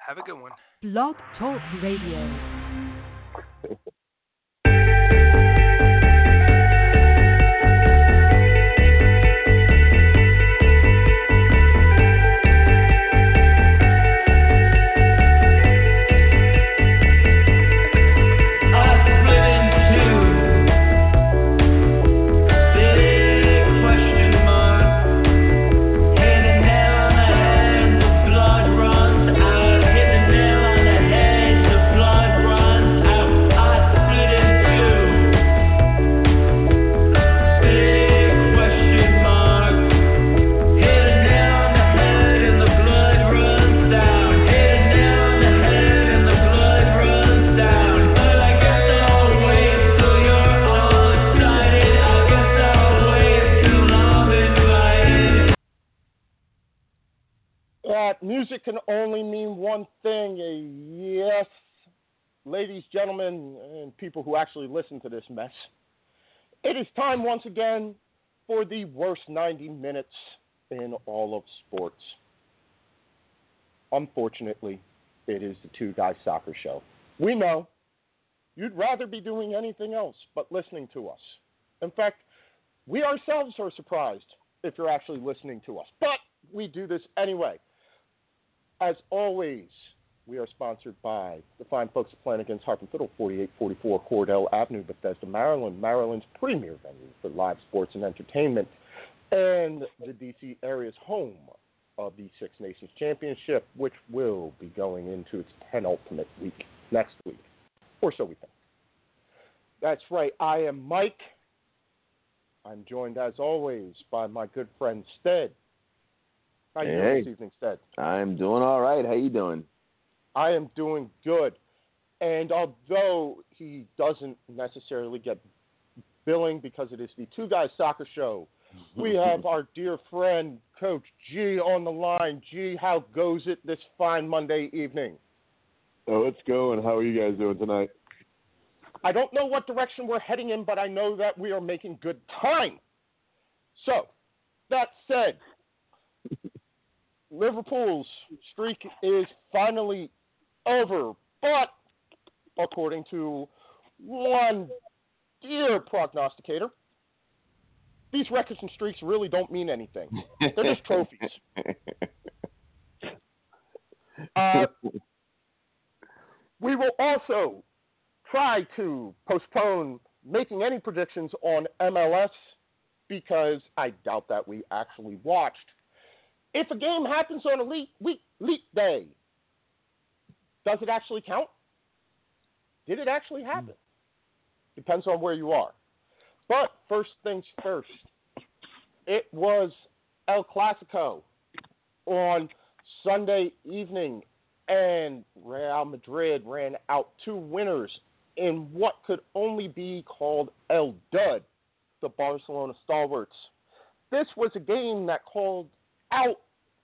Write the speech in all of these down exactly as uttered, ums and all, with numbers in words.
Have a good one. Blog Talk Radio. Music can only mean one thing. Yes, ladies, gentlemen, and people who actually listen to this mess. It is time once again for the worst ninety minutes in all of sports. Unfortunately, it is the Two Guys Soccer Show. We know you'd rather be doing anything else but listening to us. In fact, we ourselves are surprised if you're actually listening to us. But we do this anyway. As always, we are sponsored by the fine folks at Flanagan's Harp and Fiddle, forty-eight forty-four Cordell Avenue, Bethesda, Maryland, Maryland's premier venue for live sports and entertainment, and the D C area's home of the Six Nations Championship, which will be going into its penultimate week next week, or so we think. That's right, I am Mike. I'm joined, as always, by my good friend Stead. How you hey, doing this evening, Stead? I'm doing all right. How you doing? I am doing good. And although he doesn't necessarily get billing because it is the Two Guys Soccer Show, we have our dear friend, Coach G, on the line. G, how goes it this fine Monday evening? Oh, it's going. How are you guys doing tonight? I don't know what direction we're heading in, but I know that we are making good time. So, that said, Liverpool's streak is finally over, but according to one dear prognosticator, these records and streaks really don't mean anything. They're just trophies. Uh, we will also try to postpone making any predictions on M L S because I doubt that we actually watched. If a game happens on a leap, week, leap day, does it actually count? Did it actually happen? Depends on where you are. But first things first, it was El Clasico on Sunday evening, and Real Madrid ran out two winners in what could only be called El Dud, the Barcelona stalwarts. This was a game that called out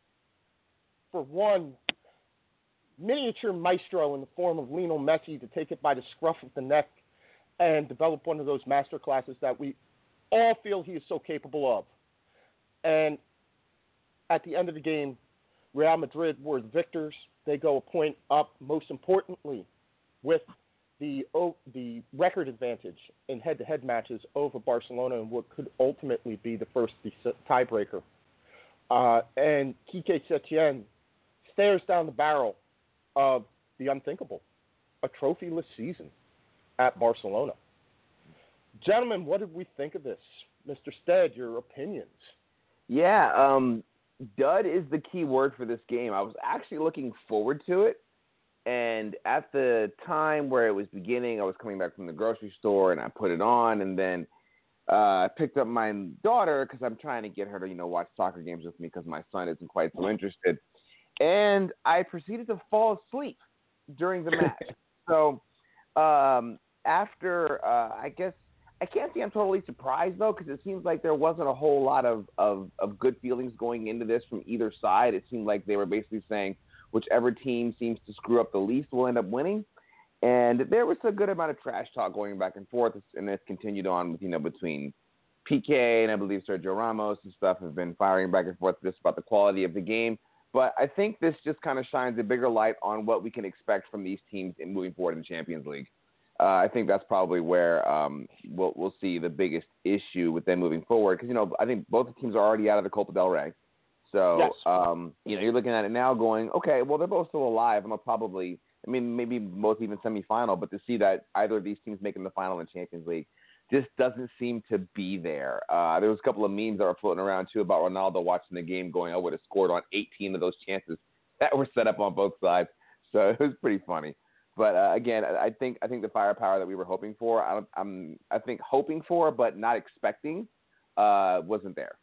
for one miniature maestro in the form of Lionel Messi to take it by the scruff of the neck and develop one of those master classes that we all feel he is so capable of. And at the end of the game, Real Madrid were the victors. They go a point up, most importantly, with the oh, the record advantage in head-to-head matches over Barcelona and what could ultimately be the first tiebreaker. Uh, and Quique Setien stares down the barrel of the unthinkable, a trophyless season at Barcelona. Gentlemen, what did we think of this? Mister Stead, your opinions? Yeah, um, dud is the key word for this game. I was actually looking forward to it, and at the time where it was beginning, I was coming back from the grocery store, and I put it on, and then uh, I picked up my daughter because I'm trying to get her to, you know, watch soccer games with me because my son isn't quite so interested. And I proceeded to fall asleep during the match. so um, after, uh, I guess, I can't say I'm totally surprised, though, because it seems like there wasn't a whole lot of, of, of good feelings going into this from either side. It seemed like they were basically saying whichever team seems to screw up the least will end up winning. And there was a good amount of trash talk going back and forth, and it's continued on with, you know, between P K and I believe Sergio Ramos and stuff have been firing back and forth just about the quality of the game. But I think this just kind of shines a bigger light on what we can expect from these teams in moving forward in the Champions League. Uh, I think that's probably where um, we'll, we'll see the biggest issue with them moving forward. Because, you know, I think both the teams are already out of the Copa del Rey. So, yes. um, you know, you're looking at it now going, okay, well, they're both still alive. I'm going to probably, I mean, maybe both even semifinal. But to see that either of these teams making the final in the Champions League just doesn't seem to be there. Uh, there was a couple of memes that were floating around, too, about Ronaldo watching the game going, I would have scored on eighteen of those chances that were set up on both sides. So it was pretty funny. But uh, again, I think I think the firepower that we were hoping for, I, I'm I think hoping for, but not expecting, uh, wasn't there.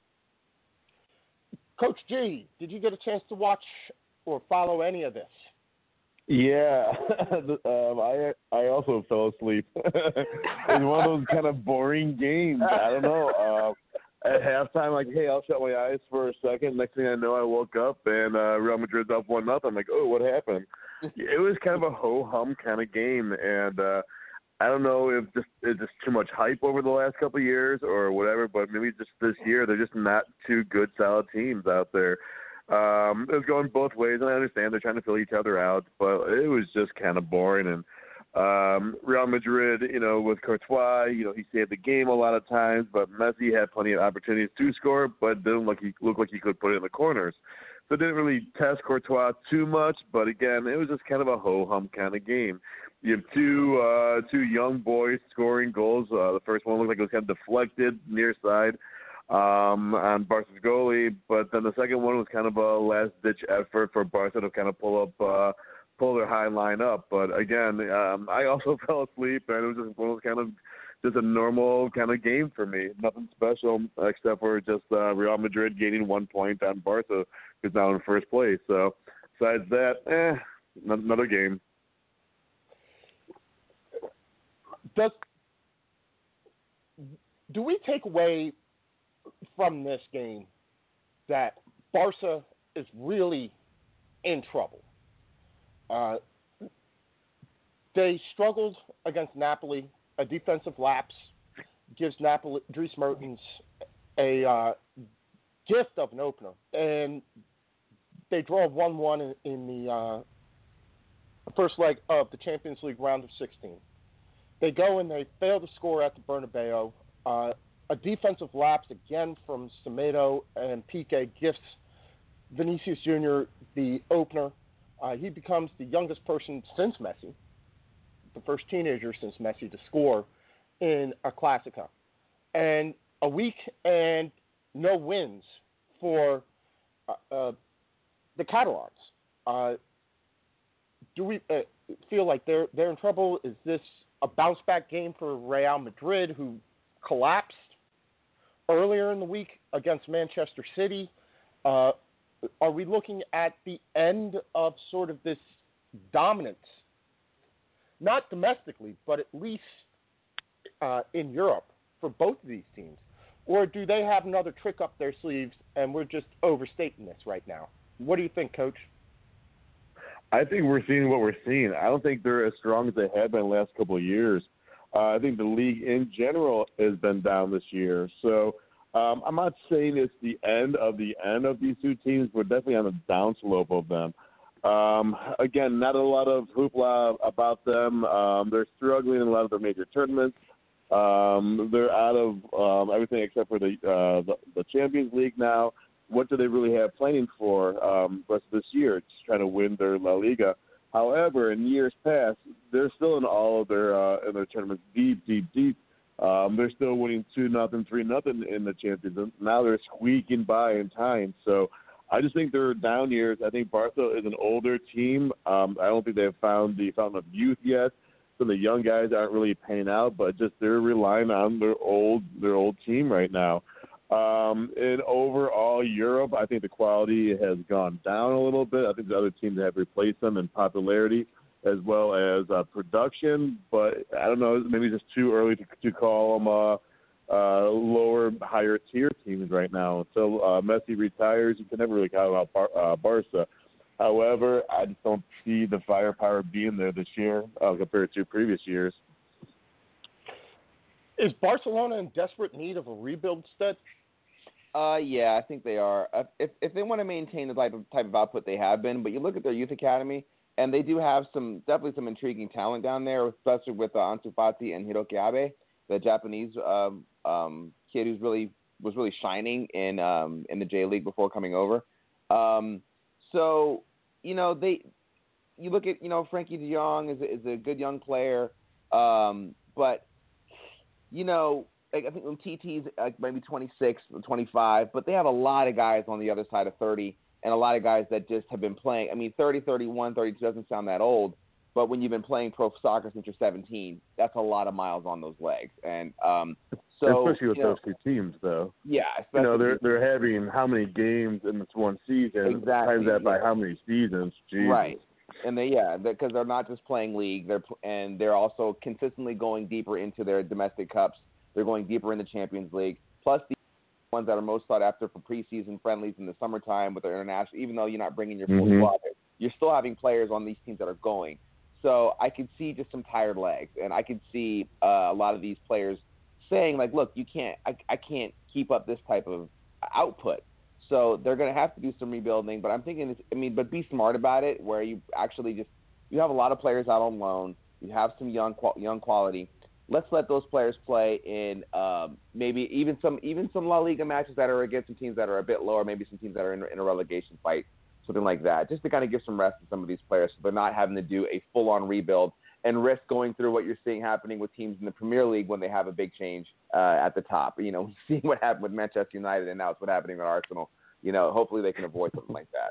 Coach G, did you get a chance to watch or follow any of this? Yeah, um, I I also fell asleep. It's one of those kind of boring games. I don't know. Uh, at halftime, like, hey, I'll shut my eyes for a second. Next thing I know, I woke up and uh, Real Madrid's up one nothing. I'm like, oh, what happened? It was kind of a ho-hum kind of game, and uh, I don't know if just it's just too much hype over the last couple of years or whatever, but maybe just this year they're just not two good, solid teams out there. Um, it was going both ways, and I understand they're trying to fill each other out, but it was just kind of boring. And um, Real Madrid, you know, with Courtois, you know, he saved the game a lot of times, but Messi had plenty of opportunities to score, but didn't look, he, look like he could put it in the corners. So it didn't really test Courtois too much, but again, it was just kind of a ho-hum kind of game. You have two uh, two young boys scoring goals. Uh, the first one looked like it was kind of deflected near side um, on Barca's goalie, but then the second one was kind of a last-ditch effort for Barca to kind of pull up, uh, pull their high line up. But again, um, I also fell asleep, and it was just one of those kind of just a normal kind of game for me. Nothing special except for just uh, Real Madrid gaining one point on Barca, who's now in first place. So besides that, eh, another game. Does do we take away from this game that Barca is really in trouble? Uh, they struggled against Napoli. A defensive lapse gives Napoli, Dries Mertens a uh, gift of an opener, and they draw one one in, in the uh, first leg of the Champions League round of sixteen. They go and they fail to score at the Bernabeu. Uh, a defensive lapse again from Semedo and Piqué gifts Vinicius Junior the opener. Uh, he becomes the youngest person since Messi, the first teenager since Messi to score in a Clasico. And a week and no wins for uh, uh, the Catalans. Uh, do we uh, feel like they're they're in trouble? Is this a bounce-back game for Real Madrid, who collapsed earlier in the week against Manchester City? Uh, are we looking at the end of sort of this dominance, not domestically, but at least uh, in Europe for both of these teams? Or do they have another trick up their sleeves and we're just overstating this right now? What do you think, Coach? I think we're seeing what we're seeing. I don't think they're as strong as they have been the last couple of years. Uh, I think the league in general has been down this year. So um, I'm not saying it's the end of the end of these two teams. We're definitely on the downslope of them. Um, again, not a lot of hoopla about them. Um, they're struggling in a lot of their major tournaments. Um, they're out of um, everything except for the, uh, the the Champions League now. What do they really have planning for um, the rest of this year? Just trying to win their La Liga. However, in years past, they're still in all of their uh, in their tournaments deep, deep, deep. Um, they're still winning two nothing, three nothing in the Champions. Now they're squeaking by in time. So I just think they're down years. I think Barca is an older team. Um, I don't think they've found the fountain of youth yet. So the young guys aren't really panning out, but just they're relying on their old their old team right now. Um, in overall Europe, I think the quality has gone down a little bit. I think the other teams have replaced them in popularity as well as uh, production. But I don't know, maybe it's just too early to, to call them uh, uh, lower, higher tier teams right now. Until uh, Messi retires, you can never really count out Bar- uh, Barca. However, I just don't see the firepower being there this year uh, compared to previous years. Is Barcelona in desperate need of a rebuild, Stead? Uh, yeah, I think they are. Uh, If if they want to maintain the type of type of output they have been, but you look at their youth academy, and they do have some definitely some intriguing talent down there, especially with uh, Ansu Fati and Hiroki Abe, the Japanese um, um, kid who's really was really shining in um, in the J League before coming over. Um, so you know they, you look at you know Frankie De Jong is a, is a good young player, um, but you know. Like, I think Umtiti's like maybe twenty-six, twenty-five, but they have a lot of guys on the other side of thirty and a lot of guys that just have been playing. I mean, thirty, thirty-one, thirty-two doesn't sound that old, but when you've been playing pro soccer since you're seventeen, that's a lot of miles on those legs. And um, so, especially with you know, those two teams, though. Yeah, you know they're especially- they're having how many games in this one season? Exactly, Times that by yeah. how many seasons? Jesus. Right. And they, yeah, because they're not just playing league, they're pl- and they're also consistently going deeper into their domestic cups. They're going deeper in the Champions League. Plus the ones that are most sought after for preseason friendlies in the summertime with their international. Even though you're not bringing your full Mhm. squad, you're still having players on these teams that are going. So I could see just some tired legs, and I could see uh, a lot of these players saying like, "Look, you can't, I, I can't keep up this type of output." So they're going to have to do some rebuilding. But I'm thinking, I mean, but be smart about it, where you actually just you have a lot of players out on loan. You have some young young quality. Let's let those players play in um, maybe even some even some La Liga matches that are against some teams that are a bit lower, maybe some teams that are in, in a relegation fight, something like that, just to kind of give some rest to some of these players so they're not having to do a full-on rebuild and risk going through what you're seeing happening with teams in the Premier League when they have a big change uh, at the top. You know, seeing what happened with Manchester United and now it's what's happening with Arsenal. You know, hopefully they can avoid something like that.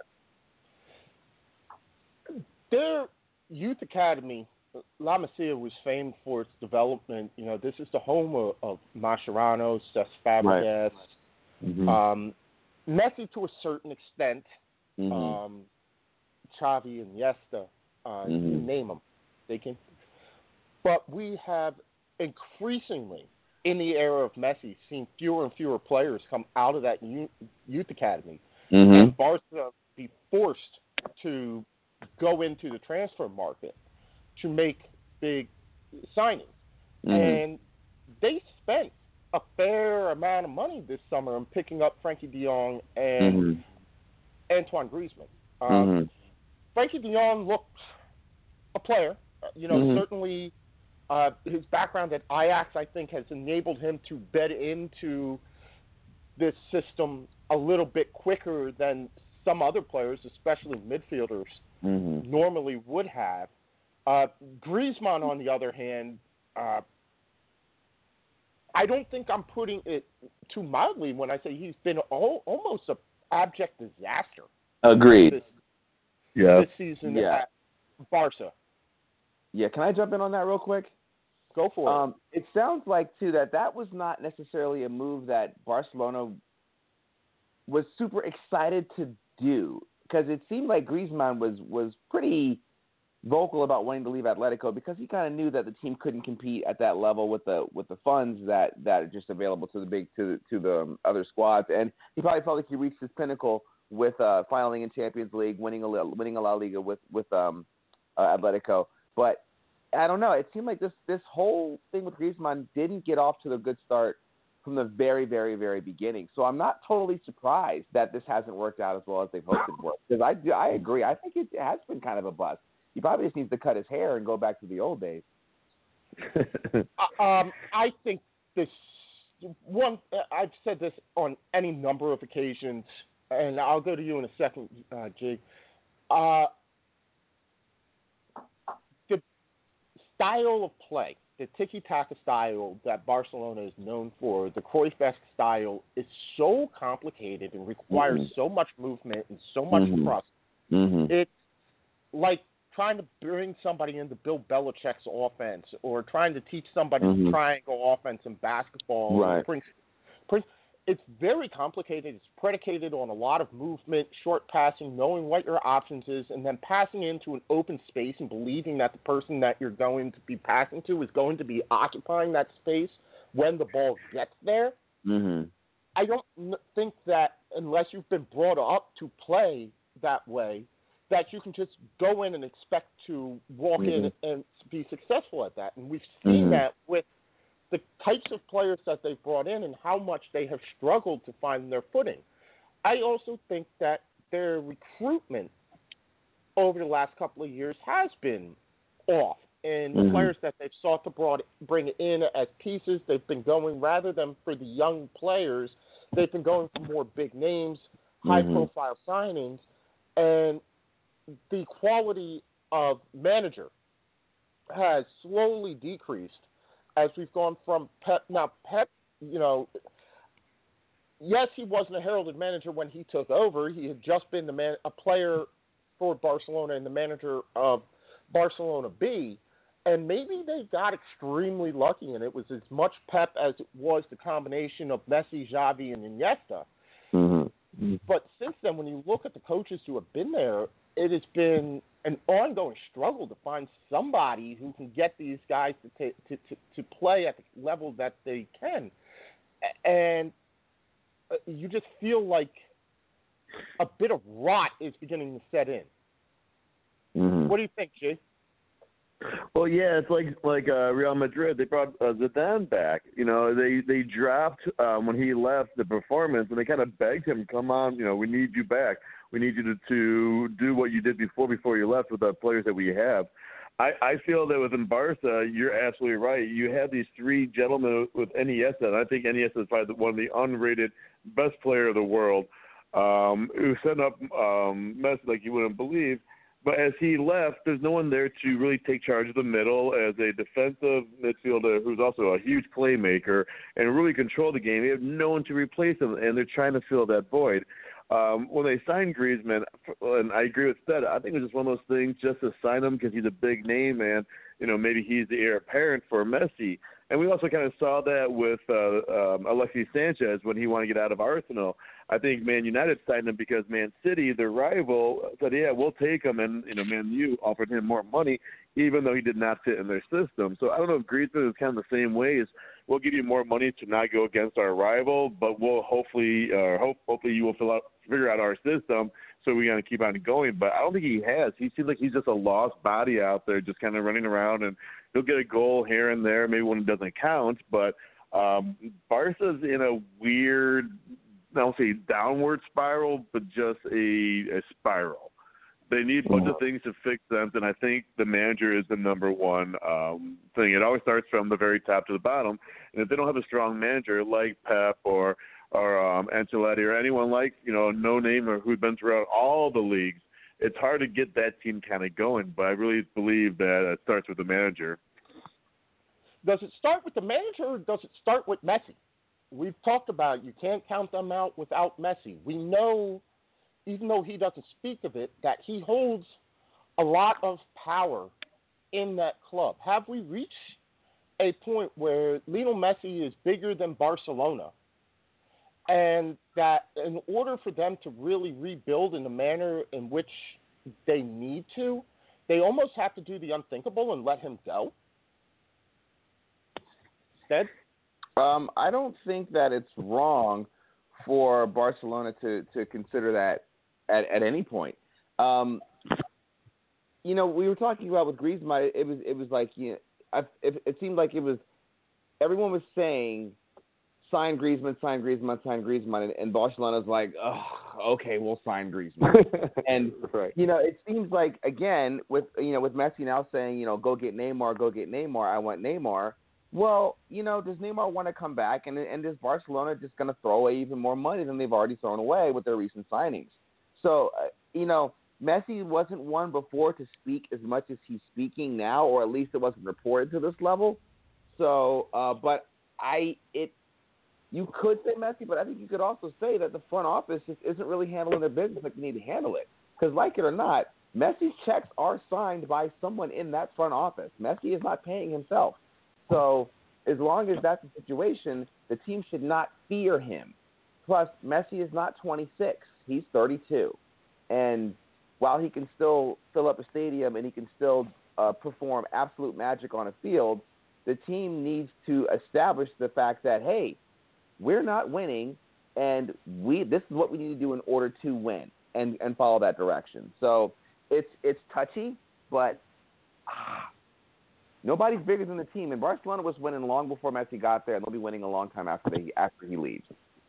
Their youth academy, La Masia, was famed for its development. You know, this is the home of, of Mascherano, Cesc Fabregas, Mhm. um, Messi to a certain extent, Mm-hmm. um, Xavi and Iniesta, uh, Mhm. you name them, they can. But we have increasingly, in the era of Messi, seen fewer and fewer players come out of that youth, youth academy, Mm-hmm. and Barca be forced to go into the transfer market to make big signings. Mm-hmm. And they spent a fair amount of money this summer in picking up Frankie de Jong and Mm-hmm. Antoine Griezmann. Um, Mm-hmm. Frankie de Jong looked a player. Uh, You know, Mhm. certainly uh, his background at Ajax, I think, has enabled him to bed into this system a little bit quicker than some other players, especially midfielders, Mm-hmm. normally would have. Uh, Griezmann, on the other hand, uh, I don't think I'm putting it too mildly when I say he's been all, almost an abject disaster Agreed. this, Yeah. this season Yeah. at Barca. Yeah, can I jump in on that real quick? Go for it. Um, it sounds like, too, that that was not necessarily a move that Barcelona was super excited to do, because it seemed like Griezmann was, was pretty vocal about wanting to leave Atletico because he kind of knew that the team couldn't compete at that level with the with the funds that, that are just available to the big to to the other squads, and he probably felt like he reached his pinnacle with uh, finally in Champions League, winning a winning a La Liga with with um, uh, Atletico, but I don't know. It seemed like this this whole thing with Griezmann didn't get off to the good start from the very, very, very beginning. So I'm not totally surprised that this hasn't worked out as well as they've hoped it would. Because I, do- I agree. I think it has been kind of a bust. He probably just needs to cut his hair and go back to the old days. Uh, um, I think this one. I've said this on any number of occasions, and I'll go to you in a second, uh, Jake. Uh, the style of play, the tiki-taka style that Barcelona is known for, the Cruyff-esque style, is so complicated and requires Mhm. so much movement and so much Mhm. trust. Mm-hmm. It's like trying to bring somebody into Bill Belichick's offense, or trying to teach somebody Mhm. triangle offense in basketball. Right. Prince, Prince, it's very complicated. It's predicated on a lot of movement, short passing, knowing what your options is, and then passing into an open space and believing that the person that you're going to be passing to is going to be occupying that space when the ball gets there. Mm-hmm. I don't n- think that unless you've been brought up to play that way, that you can just go in and expect to walk in Mhm. and be successful at that. And we've seen Mhm. that with the types of players that they've brought in and how much they have struggled to find their footing. I also think that their recruitment over the last couple of years has been off. And the mm-hmm. players that they've sought to brought, bring in as pieces, they've been going, rather than for the young players, they've been going for more big names, mm-hmm. high-profile signings, and the quality of manager has slowly decreased as we've gone from Pep. Now, Pep, you know, yes, he wasn't a heralded manager when he took over. He had just been the man, a player for Barcelona and the manager of Barcelona B, and maybe they got extremely lucky, and it was as much Pep as it was the combination of Messi, Xavi, and Iniesta. Mm-hmm. But since then, when you look at the coaches who have been there, it has been an ongoing struggle to find somebody who can get these guys to, t- to, to, to play at the level that they can. And you just feel like a bit of rot is beginning to set in. Mm-hmm. What do you think, G? Well, yeah, it's like like uh, Real Madrid. They brought uh, Zidane back. You know, they they dropped um, when he left the performance, and they kind of begged him, "Come on, you know, we need you back. We need you to, to do what you did before before you left with the players that we have." I, I feel that within Barca, you're absolutely right. You have these three gentlemen with Iniesta, and I think Iniesta is probably one of the unrated best player of the world, um, who set up um, Messi like you wouldn't believe. But as he left, there's no one there to really take charge of the middle as a defensive midfielder who's also a huge playmaker and really control the game. They have no one to replace him, and they're trying to fill that void. Um, when they signed Griezmann, and I agree with Stead, I think it was just one of those things just to sign him because he's a big name and, you know, maybe he's the heir apparent for Messi. And we also kind of saw that with uh, um, Alexis Sanchez when he wanted to get out of Arsenal. I think Man United signed him because Man City, their rival, said, yeah, we'll take him. And, you know, Man U offered him more money, even though he did not fit in their system. So I don't know if Griezmann is kind of the same way as we'll give you more money to not go against our rival, but we'll hopefully, uh, hope, hopefully you will fill out, figure out our system so we're going to keep on going. But I don't think he has. He seems like he's just a lost body out there just kind of running around, and he'll get a goal here and there, maybe when it doesn't count. But um, Barca's in a weird, I don't say downward spiral, but just a, a spiral. They need a bunch of things to fix them, and I think the manager is the number one um, thing. It always starts from the very top to the bottom, and if they don't have a strong manager like Pep or or um, Ancelotti or anyone like, you know, no name or who's been throughout all the leagues, it's hard to get that team kind of going. But I really believe that it starts with the manager. Does it start with the manager, or does it start with Messi? We've talked about you can't count them out without Messi. We know, even though he doesn't speak of it, that he holds a lot of power in that club. Have we reached a point where Lionel Messi is bigger than Barcelona, and that in order for them to really rebuild in the manner in which they need to, they almost have to do the unthinkable and let him go? Stead? Um, I don't think that it's wrong for Barcelona to, to consider that at, at any point. Um, you know, we were talking about with Griezmann, it was it was like, you know, I, it, it seemed like it was, everyone was saying, sign Griezmann, sign Griezmann, sign Griezmann, and, and Barcelona's like, oh, okay, we'll sign Griezmann. And, right. you know, it seems like, again, with, you know, with Messi now saying, you know, go get Neymar, go get Neymar, I want Neymar. Well, you know, does Neymar want to come back, and, and is Barcelona just going to throw away even more money than they've already thrown away with their recent signings? So, uh, you know, Messi wasn't one before to speak as much as he's speaking now, or at least it wasn't reported to this level. So, uh, but I, it, you could say Messi, but I think you could also say that the front office just isn't really handling their business like they need to handle it. Because like it or not, Messi's checks are signed by someone in that front office. Messi is not paying himself. So as long as that's the situation, the team should not fear him. Plus, Messi is not twenty-six. He's thirty-two. And while he can still fill up a stadium and he can still uh, perform absolute magic on a field, the team needs to establish the fact that, hey, we're not winning, and we this is what we need to do in order to win and, and follow that direction. So it's it's touchy, but ah, Nobody's bigger than the team, and Barcelona was winning long before Messi got there, and they'll be winning a long time after they after he leaves.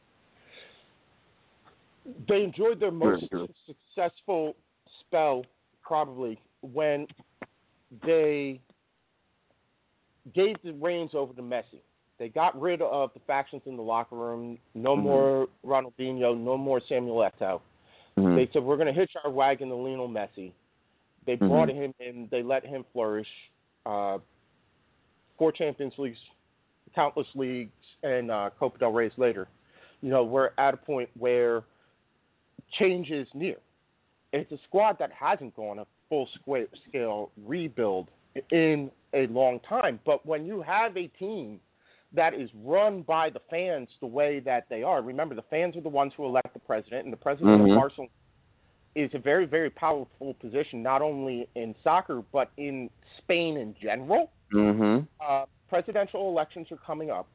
They enjoyed their most Sure, sure. successful spell probably when they gave the reins over to Messi. They got rid of the factions in the locker room. No Mm-hmm. more Ronaldinho. No more Samuel Eto'o. Mm-hmm. They said, we're going to hitch our wagon to Lionel Messi. They Mm-hmm. brought him in. They let him flourish. Uh, four Champions Leagues, countless leagues, and uh, Copa del Rey's later. You know, we're at a point where change is near. It's a squad that hasn't gone a full-scale rebuild in a long time. But when you have a team that is run by the fans the way that they are, remember, the fans are the ones who elect the president, and the president Mm-hmm. of Barcelona is a very, very powerful position, not only in soccer, but in Spain in general. Mm-hmm. Uh, presidential elections are coming up.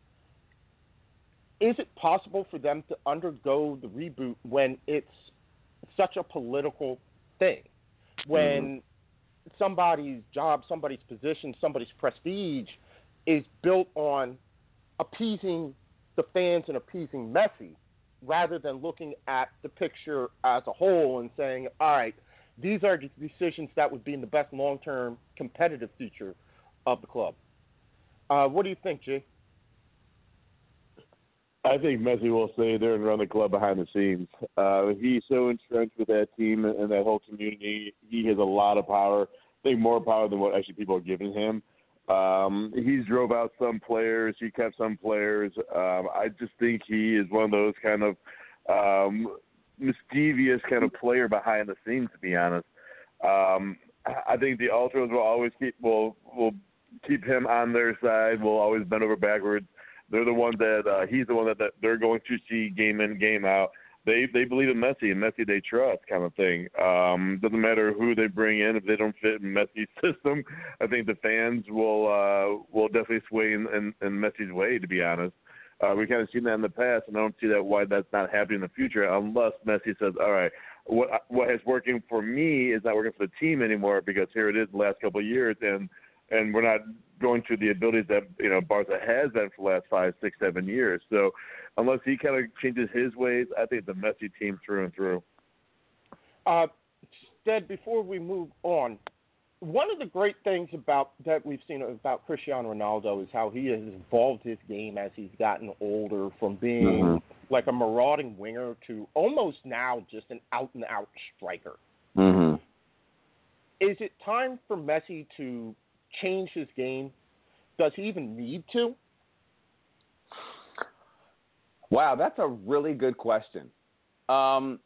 Is it possible for them to undergo the reboot when it's such a political thing? When mm-hmm. somebody's job, somebody's position, somebody's prestige is built on appeasing the fans and appeasing Messi, rather than looking at the picture as a whole and saying, all right, these are the decisions that would be in the best long-term competitive future of the club. Uh, what do you think, G? I think Messi will stay there and run the club behind the scenes. Uh, he's so entrenched with that team and that whole community. He has a lot of power. I think more power than what actually people are giving him. Um, he's drove out some players. He kept some players. Um, I just think he is one of those kind of um, mischievous kind of player behind the scenes, to be honest. Um, I think the Ultras will always keep will will keep him on their side. Will always bend over backwards. They're the ones that uh, he's the one that, that they're going to see game in, game out. They they believe in Messi, and Messi they trust, kind of thing. Um, doesn't matter who they bring in if they don't fit in Messi's system. I think the fans will uh, will definitely sway in, in, in Messi's way. To be honest, uh, we've kind of seen that in the past, and I don't see that why that's not happening in the future unless Messi says, "All right, what what is working for me is not working for the team anymore because here it is the last couple of years, and and we're not going to the abilities that you know Barca has been for the last five, six, seven years." So unless he kind of changes his ways, I think the Messi team through and through. Uh, Stead, before we move on, one of the great things about that we've seen about Cristiano Ronaldo is how he has evolved his game as he's gotten older, from being Mm-hmm. like a marauding winger to almost now just an out-and-out striker. Mm-hmm. Is it time for Messi to change his game? Does he even need to? Wow, that's a really good question. Um,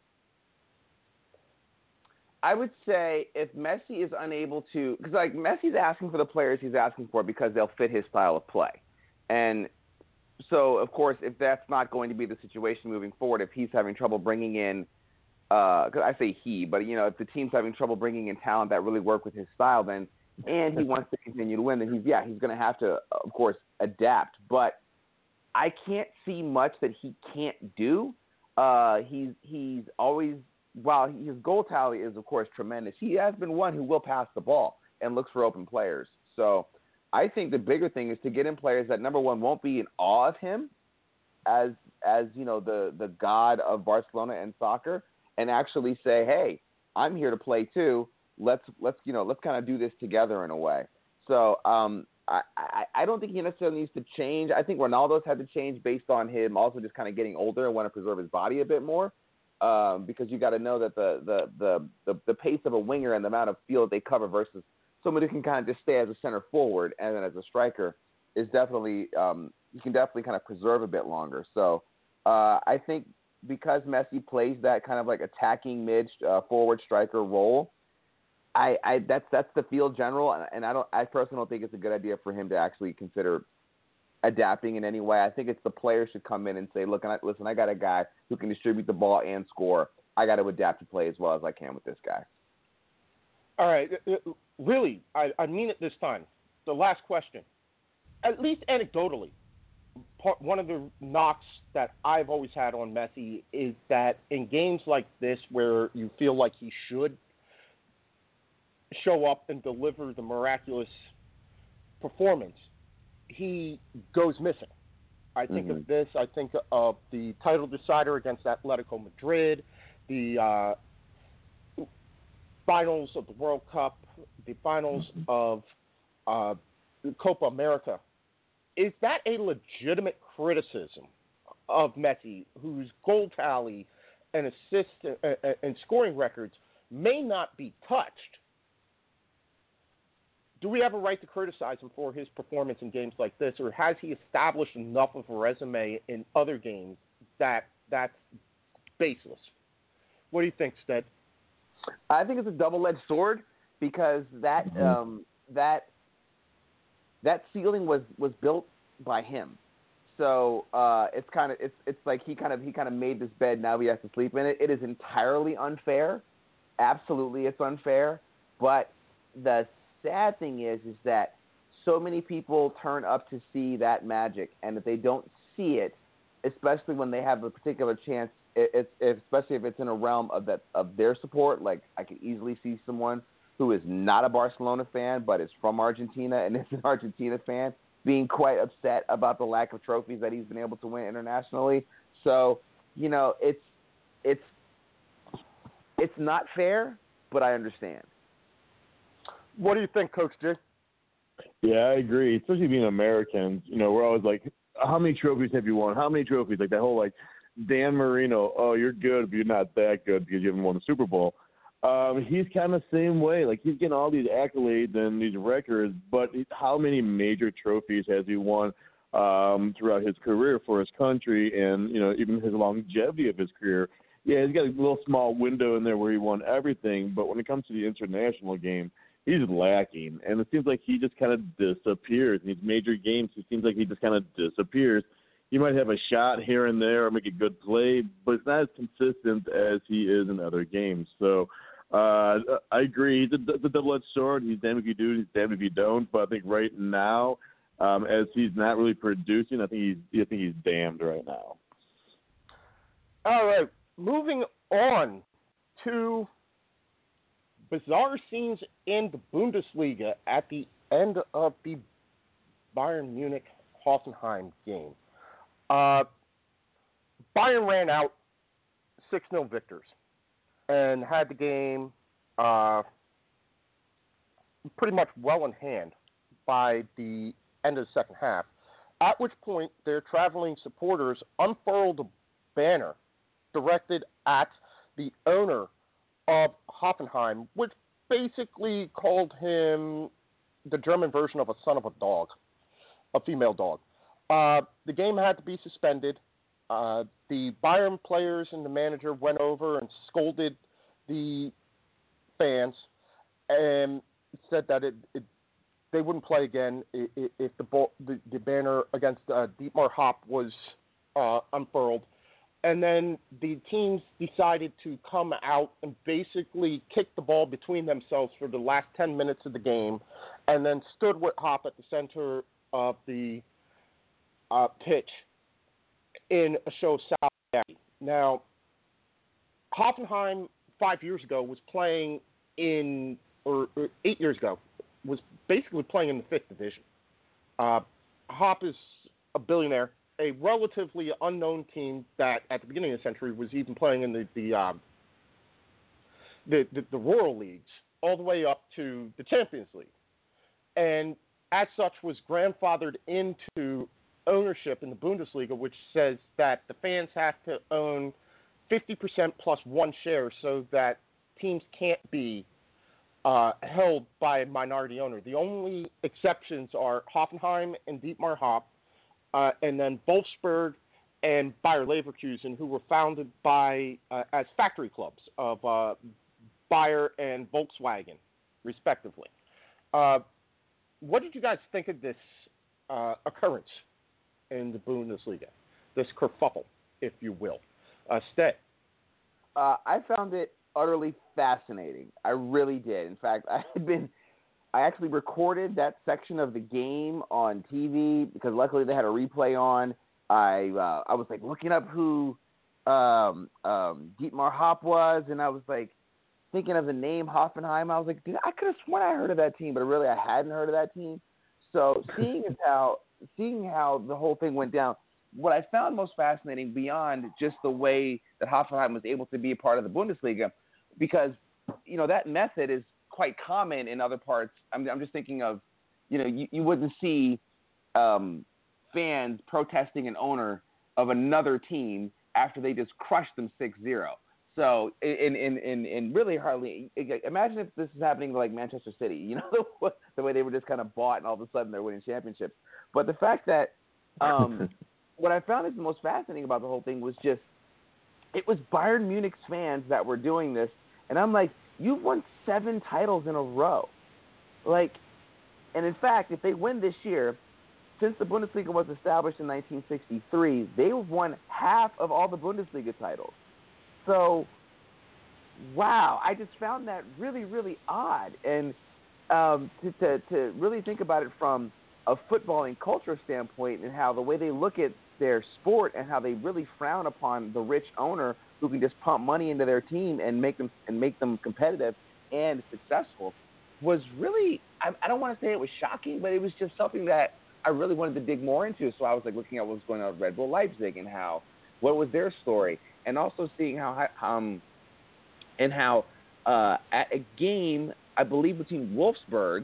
I would say if Messi is unable to, because like Messi's asking for the players he's asking for because they'll fit his style of play. And so, of course, if that's not going to be the situation moving forward, if he's having trouble bringing in, uh, 'cause I say he, but, you know, if the team's having trouble bringing in talent that really work with his style, then, and he wants to continue to win, then he's, yeah, he's going to have to, of course, adapt. But I can't see much that he can't do. Uh, he's he's always, while his goal tally is, of course, tremendous, he has been one who will pass the ball and looks for open players. So I think the bigger thing is to get in players that, number one, won't be in awe of him as, as you know, the, the god of Barcelona and soccer, and actually say, hey, I'm here to play too. Let's, let's you know, let's kind of do this together in a way. So um, I, I, I don't think he necessarily needs to change. I think Ronaldo's had to change based on him also just kind of getting older and want to preserve his body a bit more, um, because you got to know that the, the, the, the, the pace of a winger and the amount of field they cover versus somebody who can kind of just stay as a center forward and then as a striker is definitely um, you can definitely kind of preserve a bit longer. So uh, I think because Messi plays that kind of like attacking mid uh, forward striker role, I, I that's that's the field general, and I don't I personally don't think it's a good idea for him to actually consider adapting in any way. I think it's the players should come in and say, look, I, listen, I got a guy who can distribute the ball and score. I got to adapt to play as well as I can with this guy. All right, really, I, I mean it this time. The last question, at least anecdotally, part, one of the knocks that I've always had on Messi is that in games like this where you feel like he should show up and deliver the miraculous performance, he goes missing. I think mm-hmm. of this. I think of the title decider against Atletico Madrid, the uh, finals of the World Cup, the finals mm-hmm. of uh, Copa America. Is that a legitimate criticism of Messi, whose goal tally and assist uh, and scoring records may not be touched? Do we have a right to criticize him for his performance in games like this, or has he established enough of a resume in other games that that's baseless? What do you think, Stead? I think it's a double-edged sword because that mm-hmm. um, that that ceiling was, was built by him. So uh, it's kind of it's it's like he kind of he kind of made this bed. Now he has to sleep in it. It is entirely unfair. Absolutely, it's unfair. But the sad thing is, is that so many people turn up to see that magic, and if they don't see it, especially when they have a particular chance, it, it, especially if it's in a realm of that of their support. Like I could easily see someone who is not a Barcelona fan but is from Argentina and is an Argentina fan being quite upset about the lack of trophies that he's been able to win internationally. So, you know, it's it's it's not fair, but I understand. What do you think, Coach J? Yeah, I agree. Especially being Americans, you know, we're always like, how many trophies have you won? How many trophies? Like that whole like Dan Marino, oh, you're good, but you're not that good because you haven't won the Super Bowl. Um, he's kind of the same way. Like he's getting all these accolades and these records, but how many major trophies has he won um, throughout his career for his country and, you know, even his longevity of his career? Yeah, he's got a little small window in there where he won everything, but when it comes to the international game, he's lacking. And it seems like he just kind of disappears. In these major games, it seems like he just kind of disappears. He might have a shot here and there or make a good play, but it's not as consistent as he is in other games. So uh, I agree. He's a, a double-edged sword. He's damned if you do, he's damned if you don't. But I think right now, um, as he's not really producing, I think he's I think he's damned right now. All right, moving on to bizarre scenes in the Bundesliga at the end of the Bayern Munich-Hoffenheim game. Uh, Bayern ran out six nil victors and had the game uh, pretty much well in hand by the end of the second half, at which point their traveling supporters unfurled a banner directed at the owner of Hoffenheim, which basically called him the German version of a son of a dog, a female dog. Uh, the game had to be suspended. Uh, the Bayern players and the manager went over and scolded the fans and said that it, it, they wouldn't play again if, if the, ball, the, the banner against uh, Dietmar Hopp was uh, unfurled. And then the teams decided to come out and basically kick the ball between themselves for the last ten minutes of the game, and then stood with Hopp at the center of the uh, pitch in a show of solidarity. Now, Hoffenheim five years ago was playing in, or, or eight years ago, was basically playing in the fifth division. Uh, Hopp is a billionaire. A relatively unknown team that, at the beginning of the century, was even playing in the the, um, the the the rural leagues, all the way up to the Champions League, and as such was grandfathered into ownership in the Bundesliga, which says that the fans have to own fifty percent plus one share, so that teams can't be uh, held by a minority owner. The only exceptions are Hoffenheim and Dietmar Hopp. Uh, and then Wolfsburg and Bayer Leverkusen, who were founded by uh, as factory clubs of uh, Bayer and Volkswagen, respectively. Uh, what did you guys think of this uh, occurrence in the Bundesliga, this kerfuffle, if you will? Uh, Stead. Uh, I found it utterly fascinating. I really did. In fact, I had been. I actually recorded that section of the game on T V because luckily they had a replay on. I uh, I was like looking up who um, um, Dietmar Hopp was, and I was like thinking of the name Hoffenheim. I was like, dude, I could have sworn I heard of that team, but really I hadn't heard of that team. So seeing as how seeing how the whole thing went down, what I found most fascinating beyond just the way that Hoffenheim was able to be a part of the Bundesliga, because you know that method is quite common in other parts. I'm, I'm just thinking of, you know, you, you wouldn't see um, fans protesting an owner of another team after they just crushed them six zero. So, in, in, in, in really hardly, imagine if this is happening to like Manchester City, you know, the, the way they were just kind of bought and all of a sudden they're winning championships. But the fact that, um, what I found is the most fascinating about the whole thing was just, it was Bayern Munich's fans that were doing this. And I'm like, you've won seven titles in a row. Like, and in fact, if they win this year, since the Bundesliga was established in nineteen sixty-three, they've won half of all the Bundesliga titles. So, wow, I just found that really, really odd. And um, to, to, to really think about it from a footballing culture standpoint and how the way they look at their sport and how they really frown upon the rich owner who can just pump money into their team and make them and make them competitive and successful was really, I, I don't want to say it was shocking, but it was just something that I really wanted to dig more into. So I was like looking at what was going on with Red Bull Leipzig and how, what was their story, and also seeing how, um, and how uh, at a game, I believe between Wolfsburg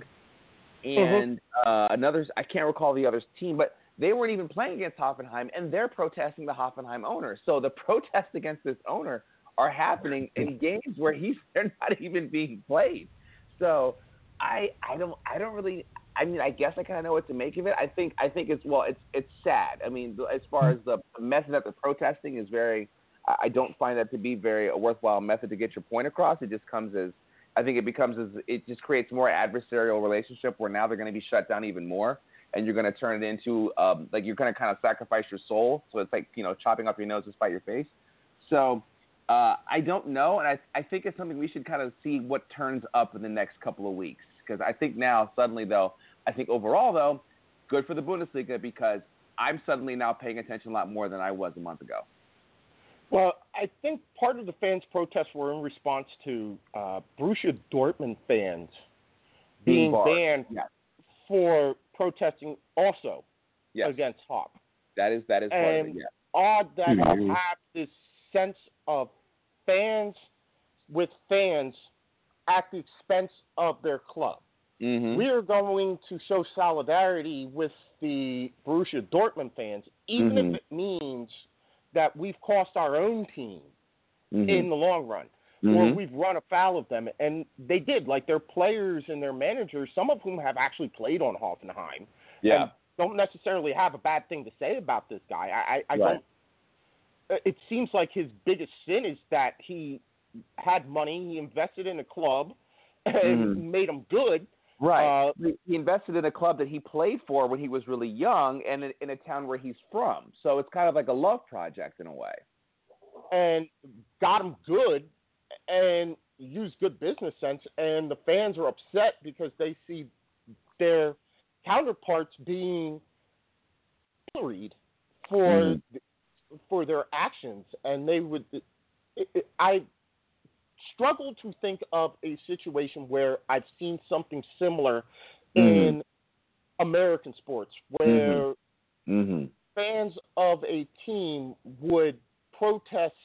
and mm-hmm. uh, another, I can't recall the other team, but they weren't even playing against Hoffenheim, and they're protesting the Hoffenheim owner. So the protests against this owner are happening in games where he's they're not even being played. So I I don't I don't really. I mean, I guess I kind of know what to make of it. I think I think it's well, it's it's sad. I mean, as far as the method that they're protesting is very, I don't find that to be very a worthwhile method to get your point across. It just comes as, I think it becomes as, it just creates more adversarial relationship where now they're going to be shut down even more, and you're going to turn it into um, like you're going to kind of sacrifice your soul. So it's like, you know, chopping off your nose to spite your face. So uh, I don't know, and I I think it's something we should kind of see what turns up in the next couple of weeks. Because I think now, suddenly, though, I think overall, though, good for the Bundesliga because I'm suddenly now paying attention a lot more than I was a month ago. Well, I think part of the fans' protests were in response to uh, Borussia Dortmund fans being, being banned yes. for protesting also yes. against Hopp. That is that is part and of it, yes. odd that mm-hmm. you have this sense of fans with fans at the expense of their club. Mm-hmm. We are going to show solidarity with the Borussia Dortmund fans, even mm-hmm. if it means that we've cost our own team mm-hmm. in the long run, mm-hmm. or we've run afoul of them. And they did, like their players and their managers, some of whom have actually played on Hoffenheim, yeah. and don't necessarily have a bad thing to say about this guy. I, I, I right. don't. It seems like his biggest sin is that he had money, he invested in a club, and mm-hmm. made him good. Right. Uh, he invested in a club that he played for when he was really young and in, in a town where he's from. So it's kind of like a love project in a way. And got him good and used good business sense. And the fans are upset because they see their counterparts being pilloried for, mm-hmm. for their actions. And they would it, it, – I – struggle to think of a situation where I've seen something similar mm-hmm. in American sports where mm-hmm. fans of a team would protest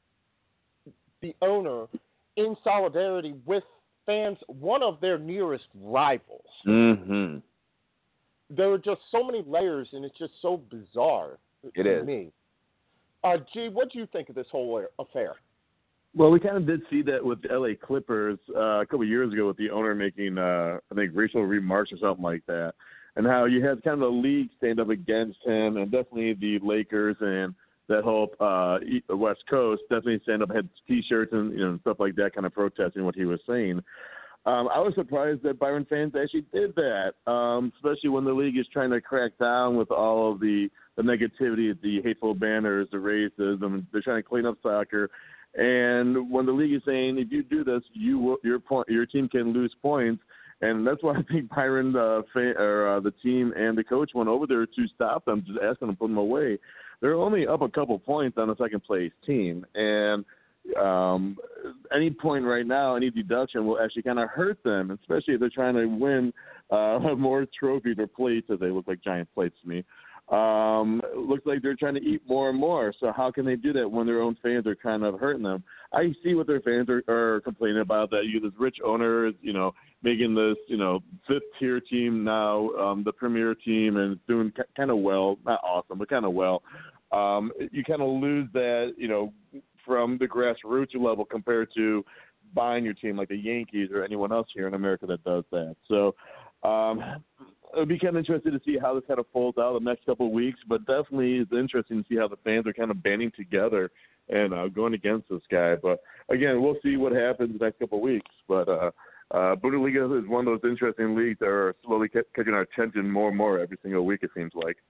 the owner in solidarity with fans, one of their nearest rivals. Mm-hmm. There are just so many layers, and it's just so bizarre it to is. me. Uh, G, what do you think of this whole affair? Well, we kind of did see that with the L A Clippers uh, a couple of years ago with the owner making, uh, I think, racial remarks or something like that, and how you had kind of the league stand up against him, and definitely the Lakers and that whole uh, West Coast definitely stand up, had T-shirts and you know stuff like that, kind of protesting what he was saying. Um, I was surprised that Bayern fans actually did that, um, especially when the league is trying to crack down with all of the, the negativity, the hateful banners, the racism. They're trying to clean up soccer. And when the league is saying, if you do this, you will, your point, your team can lose points, and that's why I think Bayern, uh, fa- or uh, the team and the coach went over there to stop them, just asking them to put them away. They're only up a couple points on the second place team, and um, any point right now, any deduction will actually kind of hurt them, especially if they're trying to win uh, more trophies or plates, as they look like giant plates to me. Um, it looks like they're trying to eat more and more. So how can they do that when their own fans are kind of hurting them? I see what their fans are, are complaining about, that you, this rich owner is, you know, making this, you know, fifth tier team now, um, the premier team, and it's doing k- kind of well, not awesome, but kind of well. Um, you kind of lose that, you know, from the grassroots level compared to buying your team like the Yankees or anyone else here in America that does that. So, um, it would be kind of interesting to see how this kind of folds out the next couple of weeks, but definitely it's interesting to see how the fans are kind of banding together and uh, going against this guy. But, again, we'll see what happens the next couple of weeks. But uh, uh, Bundesliga is one of those interesting leagues that are slowly catching our attention more and more every single week, it seems like.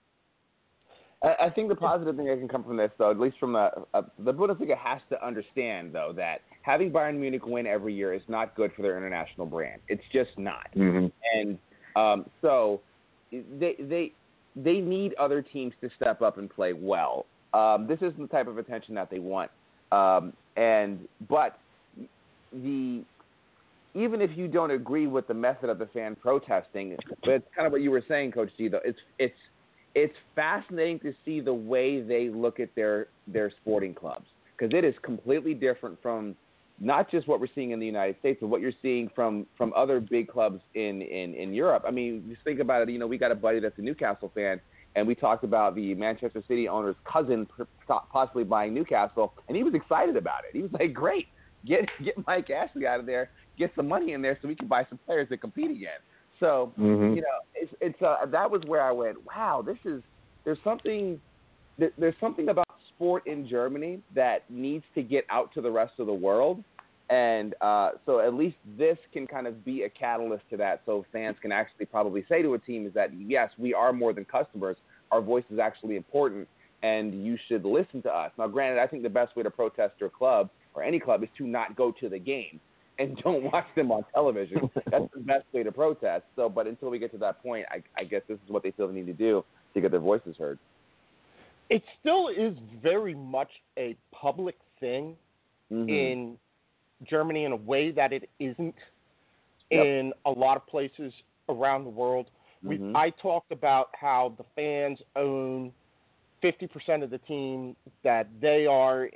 I, I think the positive thing that can come from this, though, at least from the, uh, the Bundesliga has to understand, though, that having Bayern Munich win every year is not good for their international brand. It's just not. Mm-hmm. And Um, so they they they need other teams to step up and play well. Um, this is the type of attention that they want. Um, and but the even if you don't agree with the method of the fan protesting, but it's kind of what you were saying, Coach G. Though it's it's it's fascinating to see the way they look at their their sporting clubs, because it is completely different from not just what we're seeing in the United States, but what you're seeing from, from other big clubs in, in, in Europe. I mean, just think about it. You know, we got a buddy that's a Newcastle fan, and we talked about the Manchester City owner's cousin possibly buying Newcastle, and he was excited about it. He was like, great, get get Mike Ashley out of there, get some money in there so we can buy some players that compete again. So, mm-hmm. you know, it's, it's uh, that was where I went, wow, this is, there's something, there, there's something about sport in Germany that needs to get out to the rest of the world. And uh, so at least this can kind of be a catalyst to that, so fans can actually probably say to a team is that, yes, we are more than customers. Our voice is actually important, and you should listen to us. Now, granted, I think the best way to protest your club or any club is to not go to the game and don't watch them on television. That's the best way to protest. So, but until we get to that point, I, I guess this is what they feel they need to do to get their voices heard. It still is very much a public thing Mm-hmm. in Germany in a way that it isn't Yep. in a lot of places around the world. We Mm-hmm. I talked about how the fans own fifty percent of the team, that they are,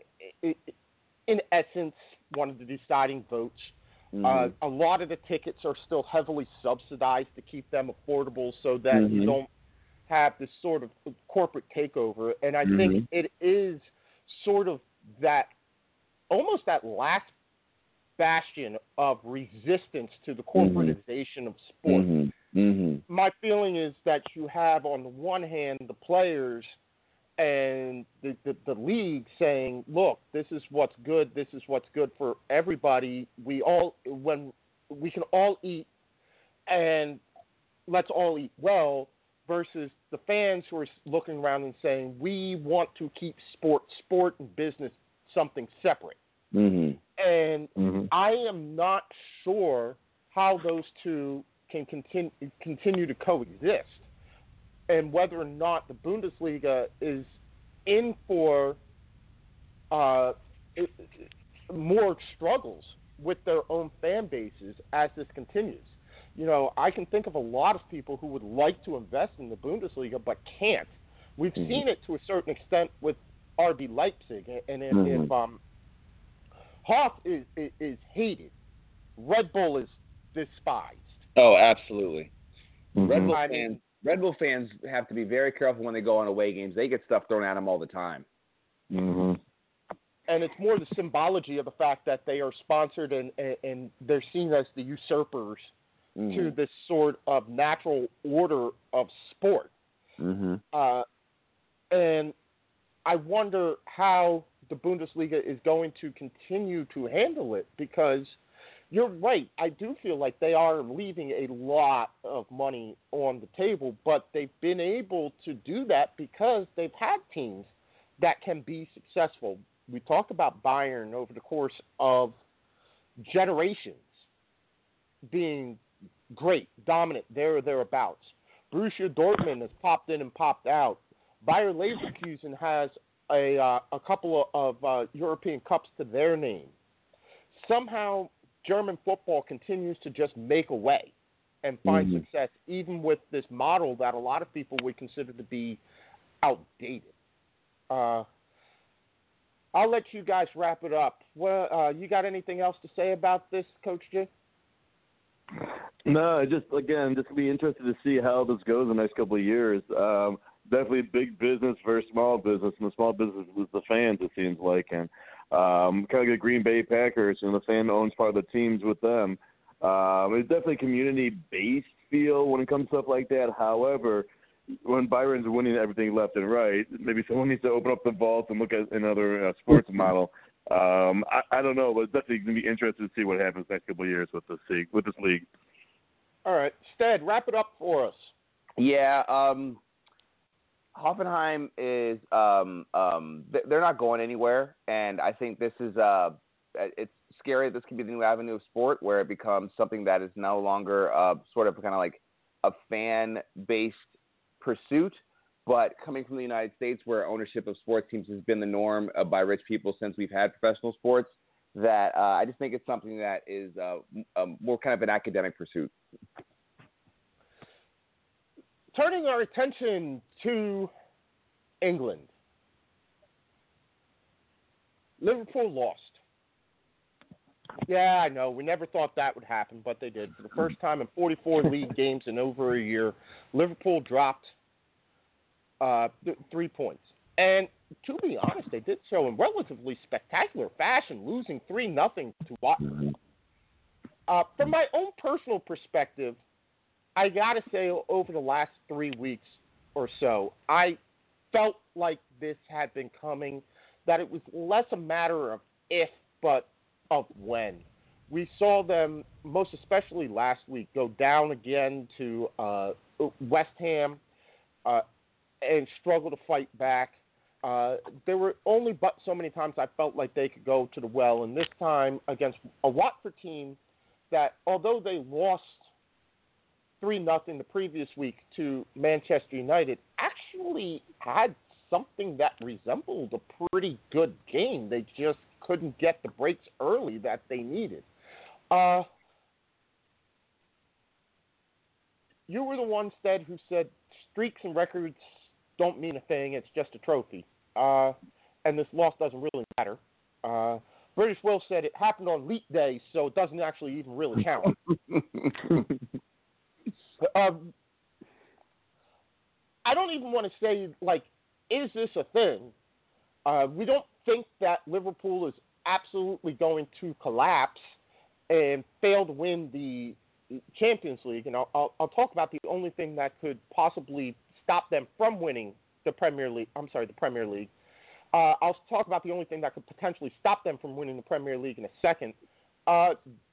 in essence, one of the deciding votes. Mm-hmm. Uh, a lot of the tickets are still heavily subsidized to keep them affordable so that Mm-hmm. you don't have this sort of corporate takeover. And I Mm-hmm. think it is sort of that, almost that last bastion of resistance to the corporatization of sport. Mm-hmm. Mm-hmm. My feeling is that you have, on the one hand, the players and the, the, the league saying, look, this is what's good, this is what's good for everybody. We all, when we can all eat, and let's all eat well, versus the fans who are looking around and saying, we want to keep sport, sport and business something separate. Mm-hmm. And Mm-hmm. I am not sure how those two can continue continue to coexist, and whether or not the Bundesliga is in for uh, more struggles with their own fan bases as this continues. You know, I can think of a lot of people who would like to invest in the Bundesliga but can't. We've Mm-hmm. seen it to a certain extent with R B Leipzig, and if, Mm-hmm. if um, Hoff is, is, is hated, Red Bull is despised. Oh, absolutely. Mm-hmm. Red Bull I fans, mean- Red Bull fans have to be very careful when they go on away games. They get stuff thrown at them all the time. Mm-hmm. And it's more the symbology of the fact that they are sponsored and, and, and they're seen as the usurpers Mm-hmm. to this sort of natural order of sport. Mm-hmm. Uh, and I wonder how the Bundesliga is going to continue to handle it, because you're right. I do feel like they are leaving a lot of money on the table, but they've been able to do that because they've had teams that can be successful. We talk about Bayern over the course of generations being great, dominant, there or thereabouts. Borussia Dortmund has popped in and popped out. Bayer Leverkusen has a uh, a couple of, of uh, European Cups to their name. Somehow, German football continues to just make a way. and find Mhm. success, even with this model that a lot of people would consider to be outdated. Uh, I'll let you guys wrap it up. Well, uh, you got anything else to say about this, Coach J? No, just again, just be interested to see how this goes in the next couple of years. Um, definitely big business versus small business, and the small business is the fans. It seems like, and um, kind of like the Green Bay Packers, and the fan owns part of the teams with them. Um, it's definitely a community-based feel when it comes to stuff like that. However, when Byron's winning everything left and right, maybe someone needs to open up the vault and look at another uh, sports model. Um, I, I don't know, but it's definitely going to be interesting to see what happens next couple of years with this league. With this league. All right, Stead, wrap it up for us. Yeah, um, Hoffenheim is um, um, they're not going anywhere, and I think this is uh, it's scary. This could be the new avenue of sport where it becomes something that is no longer uh, sort of kind of like a fan-based pursuit, but coming from the United States, where ownership of sports teams has been the norm uh, by rich people since we've had professional sports. That uh, I just think it's something that is uh, um, more kind of an academic pursuit. Turning our attention to England. Liverpool lost. Yeah, I know. We never thought that would happen, but they did. For the first time in forty-four league games in over a year, Liverpool dropped uh, th- three points. And to be honest, they did so in relatively spectacular fashion, losing three nothing to Watford. Uh, from my own personal perspective, I got to say over the last three weeks or so, I felt like this had been coming, that it was less a matter of if, but of when. We saw them, most especially last week, go down again to uh, West Ham uh, and struggle to fight back. Uh, there were only but so many times I felt like they could go to the well, and this time against a Watford team that, although they lost three nothing the previous week to Manchester United, actually had something that resembled a pretty good game. They just couldn't get the breaks early that they needed. Uh, you were the one, Stead, who said streaks and records don't mean a thing. It's just a trophy. Uh, and this loss doesn't really matter. Uh, British Will said it happened on leap day, so it doesn't actually even really count. um, I don't even want to say, like, is this a thing? Uh, we don't think that Liverpool is absolutely going to collapse and fail to win the Champions League. And I'll, I'll, I'll talk about the only thing that could possibly stop them from winning the Premier League. I'm sorry, the Premier League. Uh, I'll talk about the only thing that could potentially stop them from winning the Premier League in a second. Uh,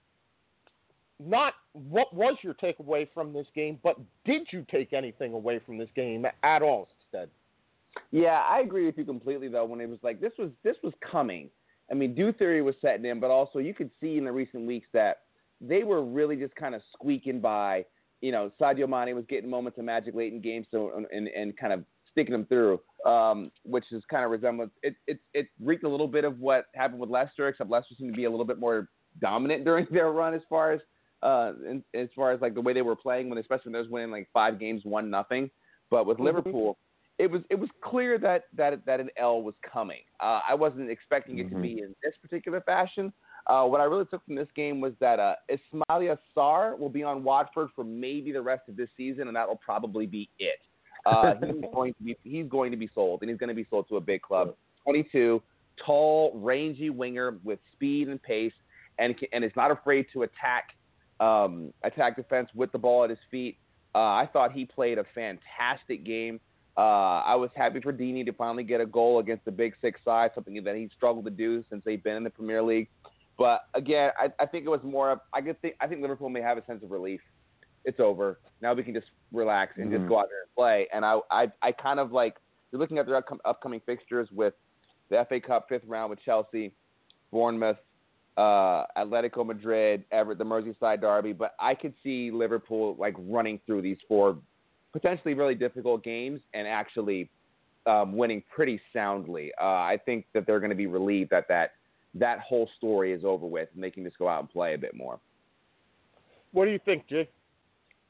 not what was your takeaway from this game, but did you take anything away from this game at all, Stead? Yeah, I agree with you completely, though, when it was like this was this was coming. I mean, due theory was setting in, but also you could see in the recent weeks that they were really just kind of squeaking by. You know, Sadio Mane was getting moments of magic late in games, so and, and kind of sticking them through, um, which is kind of resemblance. It, it, it reeked a little bit of what happened with Leicester, except Leicester seemed to be a little bit more dominant during their run as far as uh, in, as far as like the way they were playing, when especially when they was winning like five games, one nothing. But with mm-hmm. Liverpool, it was it was clear that that that an L was coming. Uh, I wasn't expecting it mm-hmm. to be in this particular fashion. Uh, what I really took from this game was that uh, Ismaila Sarr will be on Watford for maybe the rest of this season, and that will probably be it. Uh, he's going to be he's going to be sold, and he's going to be sold to a big club. twenty-two, tall, rangy winger with speed and pace, and and is not afraid to attack um, attack defense with the ball at his feet. Uh, I thought he played a fantastic game. Uh, I was happy for Deeney to finally get a goal against the Big Six side, something that he struggled to do since they've been in the Premier League. But again, I, I think it was more of I could think I think Liverpool may have a sense of relief. It's over. Now we can just relax and mm-hmm. just go out there and play. And I, I, I kind of like you're looking at their upcom- upcoming fixtures with the F A Cup fifth round with Chelsea, Bournemouth, uh, Atletico Madrid, Everett, the Merseyside derby. But I could see Liverpool like running through these four potentially really difficult games and actually um, winning pretty soundly. Uh, I think that they're going to be relieved that that that whole story is over with and they can just go out and play a bit more. What do you think, Jay?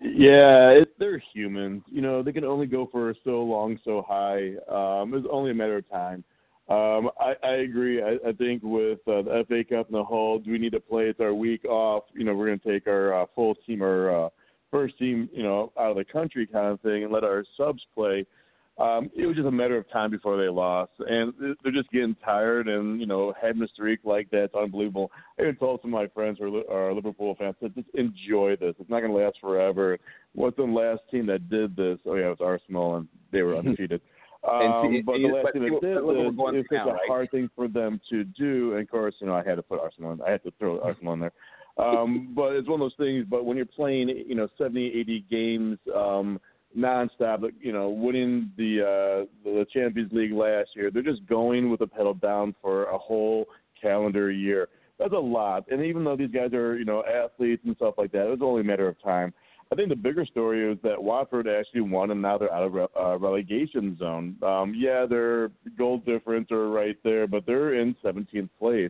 Yeah, it, they're humans. You know, they can only go for so long, so high. Um, it's only a matter of time. Um, I, I agree. I, I think with uh, the F A Cup and the whole, do we need to play? It's our week off. You know, we're going to take our uh, full team, our uh, first team, you know, out of the country kind of thing, and let our subs play. Um, it was just a matter of time before they lost, and they're just getting tired. And you know, having a streak like that, it's unbelievable. I even told some of my friends who are, are Liverpool fans, said, just enjoy this. It's not going to last forever. What's the last team that did this? Oh yeah, it was Arsenal, and they were undefeated. Um, see, but see, the last but team see that what did Liverpool this, going it's through such now, a right? hard thing for them to do. And of course, you know, I had to put Arsenal in. I had to throw Arsenal in there. Um, but it's one of those things. But when you're playing, you know, seventy, eighty games um, nonstop, you know, winning the uh, the Champions League last year, they're just going with the pedal down for a whole calendar year. That's a lot. And even though these guys are, you know, athletes and stuff like that, it was only a matter of time. I think the bigger story is that Watford actually won, and now they're out of uh, relegation zone. Um, yeah, their goal difference are right there, but they're in seventeenth place.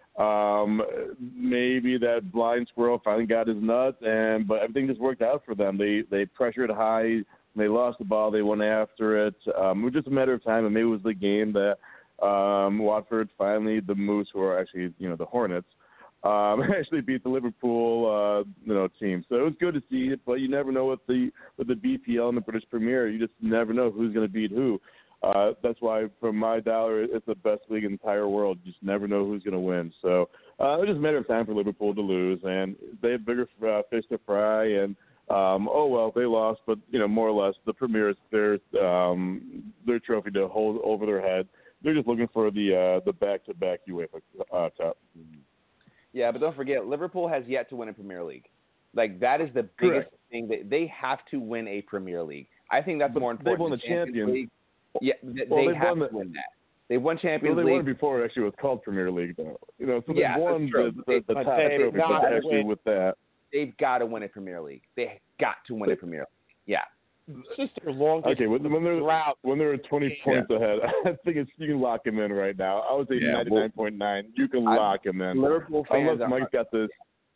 Um, maybe that blind squirrel finally got his nut, and but everything just worked out for them. They they pressured high, they lost the ball, they went after it. Um, it was just a matter of time, and maybe it was the game that um, Watford finally, the Moose, who are actually you know the Hornets. Um, actually beat the Liverpool, uh, you know, team. So it was good to see it, but you never know with the with the B P L and the British Premier. You just never know who's going to beat who. Uh, that's why, from my dollar, it's the best league in the entire world. You just never know who's going to win. So uh, it was just a matter of time for Liverpool to lose, and they have bigger uh, fish to fry. And um, oh well, they lost, but you know, more or less, the Premier is their um, their trophy to hold over their head. They're just looking for the uh, the back-to-back UEFA uh, Cup. Yeah, but don't forget, Liverpool has yet to win a Premier League. Like, that is the biggest Correct. thing. That they have to win a Premier League. I think that's But more important. They won the Champions Champions. League, yeah, th- Well, they they've have won to the, win that. They won Champions well, they League. won before it actually was called Premier League, though. You know, so Yeah, they won that's true. the, the, the But top they trophy, not but actually win. with that. They've got to win a Premier League. They got to win a Premier League. Yeah. It's just their longest Okay, when, when they're drought. when they're twenty points ahead, I think it's, you can lock him in right now. I would say Yeah, ninety-nine point nine. You can I- lock him in. Liverpool fans Unless are Mike's got this,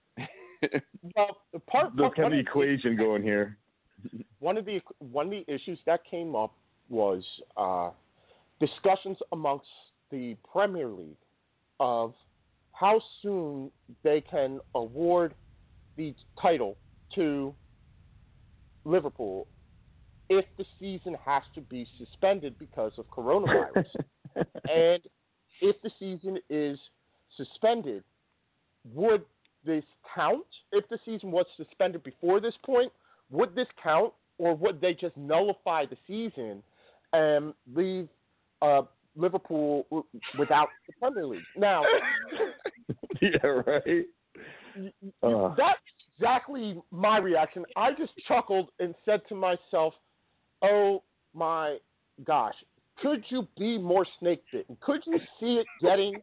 Well, the part, this part kind one, of of equation going here. the, one of the one of the issues that came up was uh, discussions amongst the Premier League of how soon they can award the title to Liverpool if the season has to be suspended because of coronavirus. And if the season is suspended, would this count? If the season was suspended before this point, would this count, or would they just nullify the season and leave uh, Liverpool w- without the Premier League? Now, Yeah, right. Uh, that's exactly my reaction. I just chuckled and said to myself, oh my gosh, could you be more snake bitten? Could you see it getting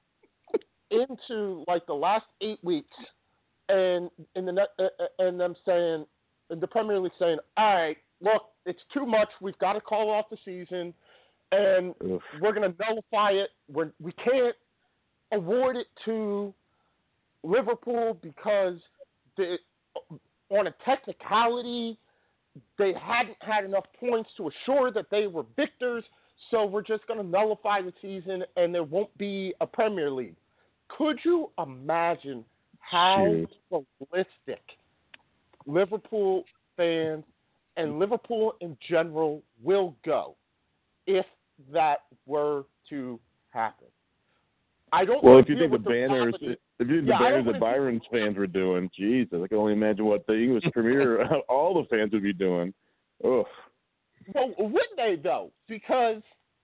into like the last eight weeks and in the net, uh, and them saying, and the Premier League saying, all right, look, it's too much. We've got to call off the season, and oof. we're going to nullify it. We're, we can't award it to Liverpool because they, on a technicality, they hadn't had enough points to assure that they were victors, so we're just going to nullify the season and there won't be a Premier League. Could you imagine how Shoot. ballistic Liverpool fans and Liverpool in general will go if that were to happen? I don't Well, want if you to think deal the with the banners, reality. if you think Yeah, the I banners don't that wanna- Byron's fans were doing, Jesus, I can only imagine what the English Premier, all the fans would be doing. Ugh. Well, wouldn't they, though? Because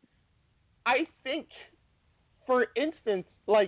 I think, for instance, like,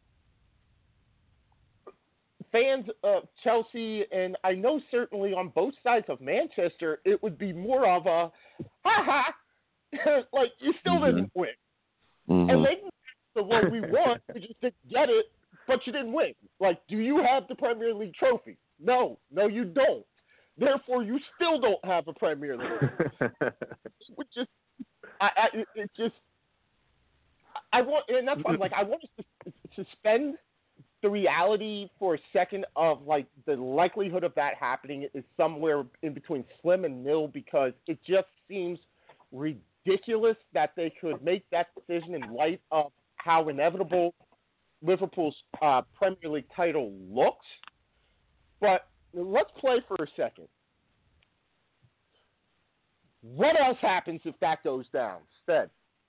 fans of Chelsea, and I know certainly on both sides of Manchester, it would be more of a, ha-ha, like, you still Mm-hmm. didn't win. Mm-hmm. And they can say, well, we won, we just didn't get it, but you didn't win. Like, do you have the Premier League trophy? No. No, you don't. Therefore, you still don't have a Premier League. Which just, I, I, it, it just, I want, and that's why I'm like, I want to suspend the reality for a second of like the likelihood of that happening is somewhere in between slim and nil, because it just seems ridiculous that they could make that decision in light of how inevitable Liverpool's uh, Premier League title looks. But let's play for a second. What else happens if that goes down, Stead?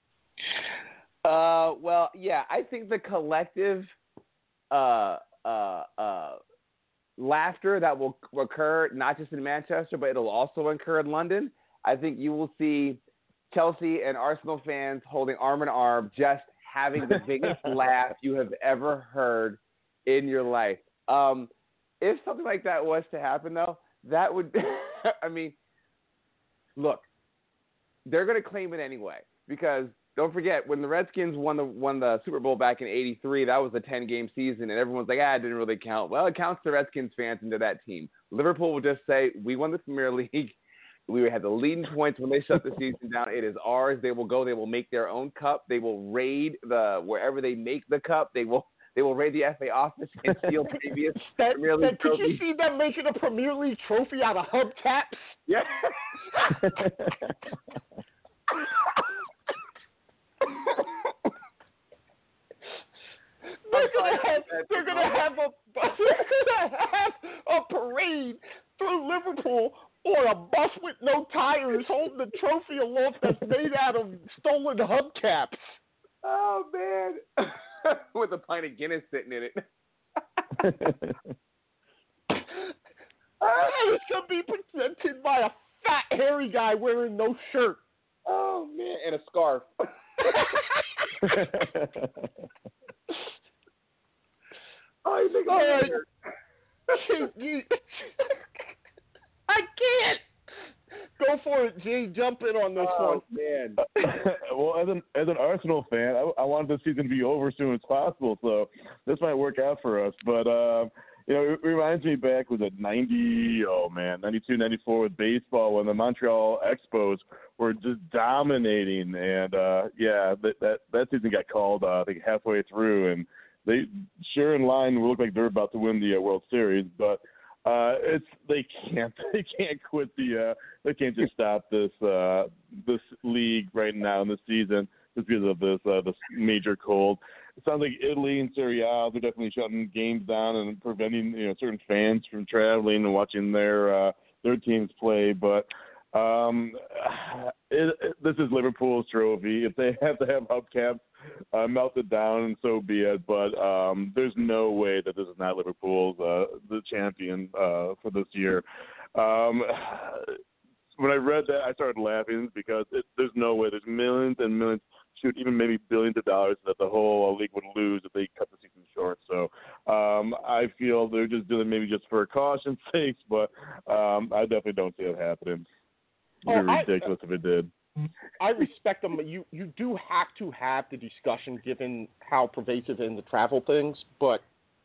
Uh, well, yeah, I think the collective uh, uh, uh, laughter that will occur not just in Manchester, but it'll also occur in London. I think you will see Chelsea and Arsenal fans holding arm in arm, just having the biggest laugh you have ever heard in your life. Um, if something like that was to happen, though, that would – I mean, look, they're going to claim it anyway, because don't forget, when the Redskins won the won the Super Bowl back in eighty-three, that was a ten-game season, and everyone's like, ah, it didn't really count. Well, it counts the Redskins fans into that team. Liverpool will just say, we won the Premier League. We had the leading points when they shut the season down. It is ours. They will go. They will make their own cup. They will raid the wherever they make the cup. They will they will raid the F A office and steal previous that, Premier League that, trophies. Could you see them making a Premier League trophy out of hubcaps? Yeah. They're gonna have they're gonna have a they're gonna have a parade through Liverpool on a bus with no tires, holding the trophy aloft that's made out of stolen hubcaps. Oh man, with a pint of Guinness sitting in it. It's gonna be presented by a fat hairy guy wearing no shirt. Oh man, and a scarf. Oh, you think All right. I can't. Go for it, G. Jump in on this oh, one. Man. Well, as an as an Arsenal fan, I, I wanted the season to be over as soon as possible, so this might work out for us. But uh, you know, it, it reminds me back, was it ninety? Oh man, ninety-two, ninety-four with baseball when the Montreal Expos were just dominating, and uh, yeah, that, that that season got called uh, I think halfway through, and they sure in line look like they're about to win the uh, World Series, but uh, it's they can't they can't quit the uh, they can't just stop this uh, this league right now in the season just because of this uh, this major cold. It sounds like Italy and Serie A, they're definitely shutting games down and preventing you know certain fans from traveling and watching their uh, their teams play, but. Um, it, it, this is Liverpool's trophy. If they have to have hubcaps uh, melted down, and so be it. But um, there's no way that this is not Liverpool's uh, the champion uh, for this year. Um, when I read that, I started laughing because it, there's no way. There's millions and millions, shoot, even maybe billions of dollars that the whole league would lose if they cut the season short. So um, I feel they're just doing it maybe just for caution's sake, but um, I definitely don't see it happening. It would be Oh, ridiculous I, if it did. I respect them. You you do have to have the discussion given how pervasive in the travel things, but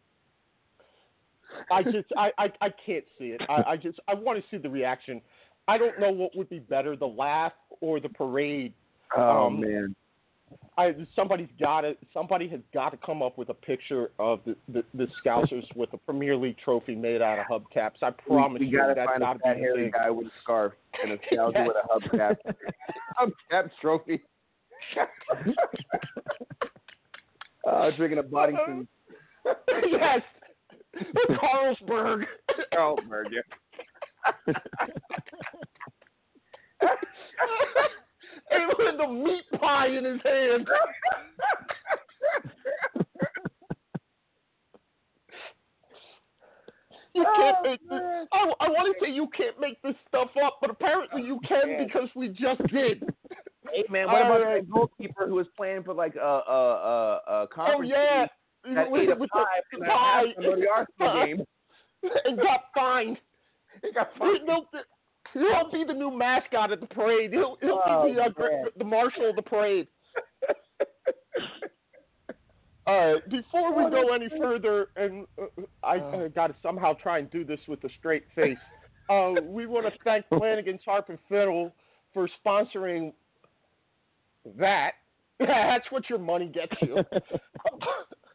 I just I, I, I can't see it. I, I just I want to see the reaction. I don't know what would be better, the laugh or the parade. Oh um, man. I somebody's got to somebody has got to come up with a picture of the, the, the Scousers with a Premier League trophy made out of hubcaps. I promise we, we you gotta that's find got a to fat be hairy big. guy with a scarf and a Scouser Yes. with a hubcap. Hubcap trophy. uh, drinking a Boddington. Yes, Carlsberg. Carlsberg, yeah. And with the meat pie in his hand. You can't Oh, make this. I, I want to say you can't make this stuff up, but apparently you can man. because we just did. Hey man, what All about right. the goalkeeper who was playing for like a a a, a Oh conference yeah, team at with, eight of with five the, and the a half pie, of the Arsenal game? and got fined. He got He'll, fined. he'll be the new mascot at the parade. He'll, he'll Oh, be the, uh, man. the marshal of the parade. All right, before we go any further, and uh, I uh, got to somehow try and do this with a straight face, uh, we want to thank Flanagan's Harp and Fiddle for sponsoring that. That's what your money gets you.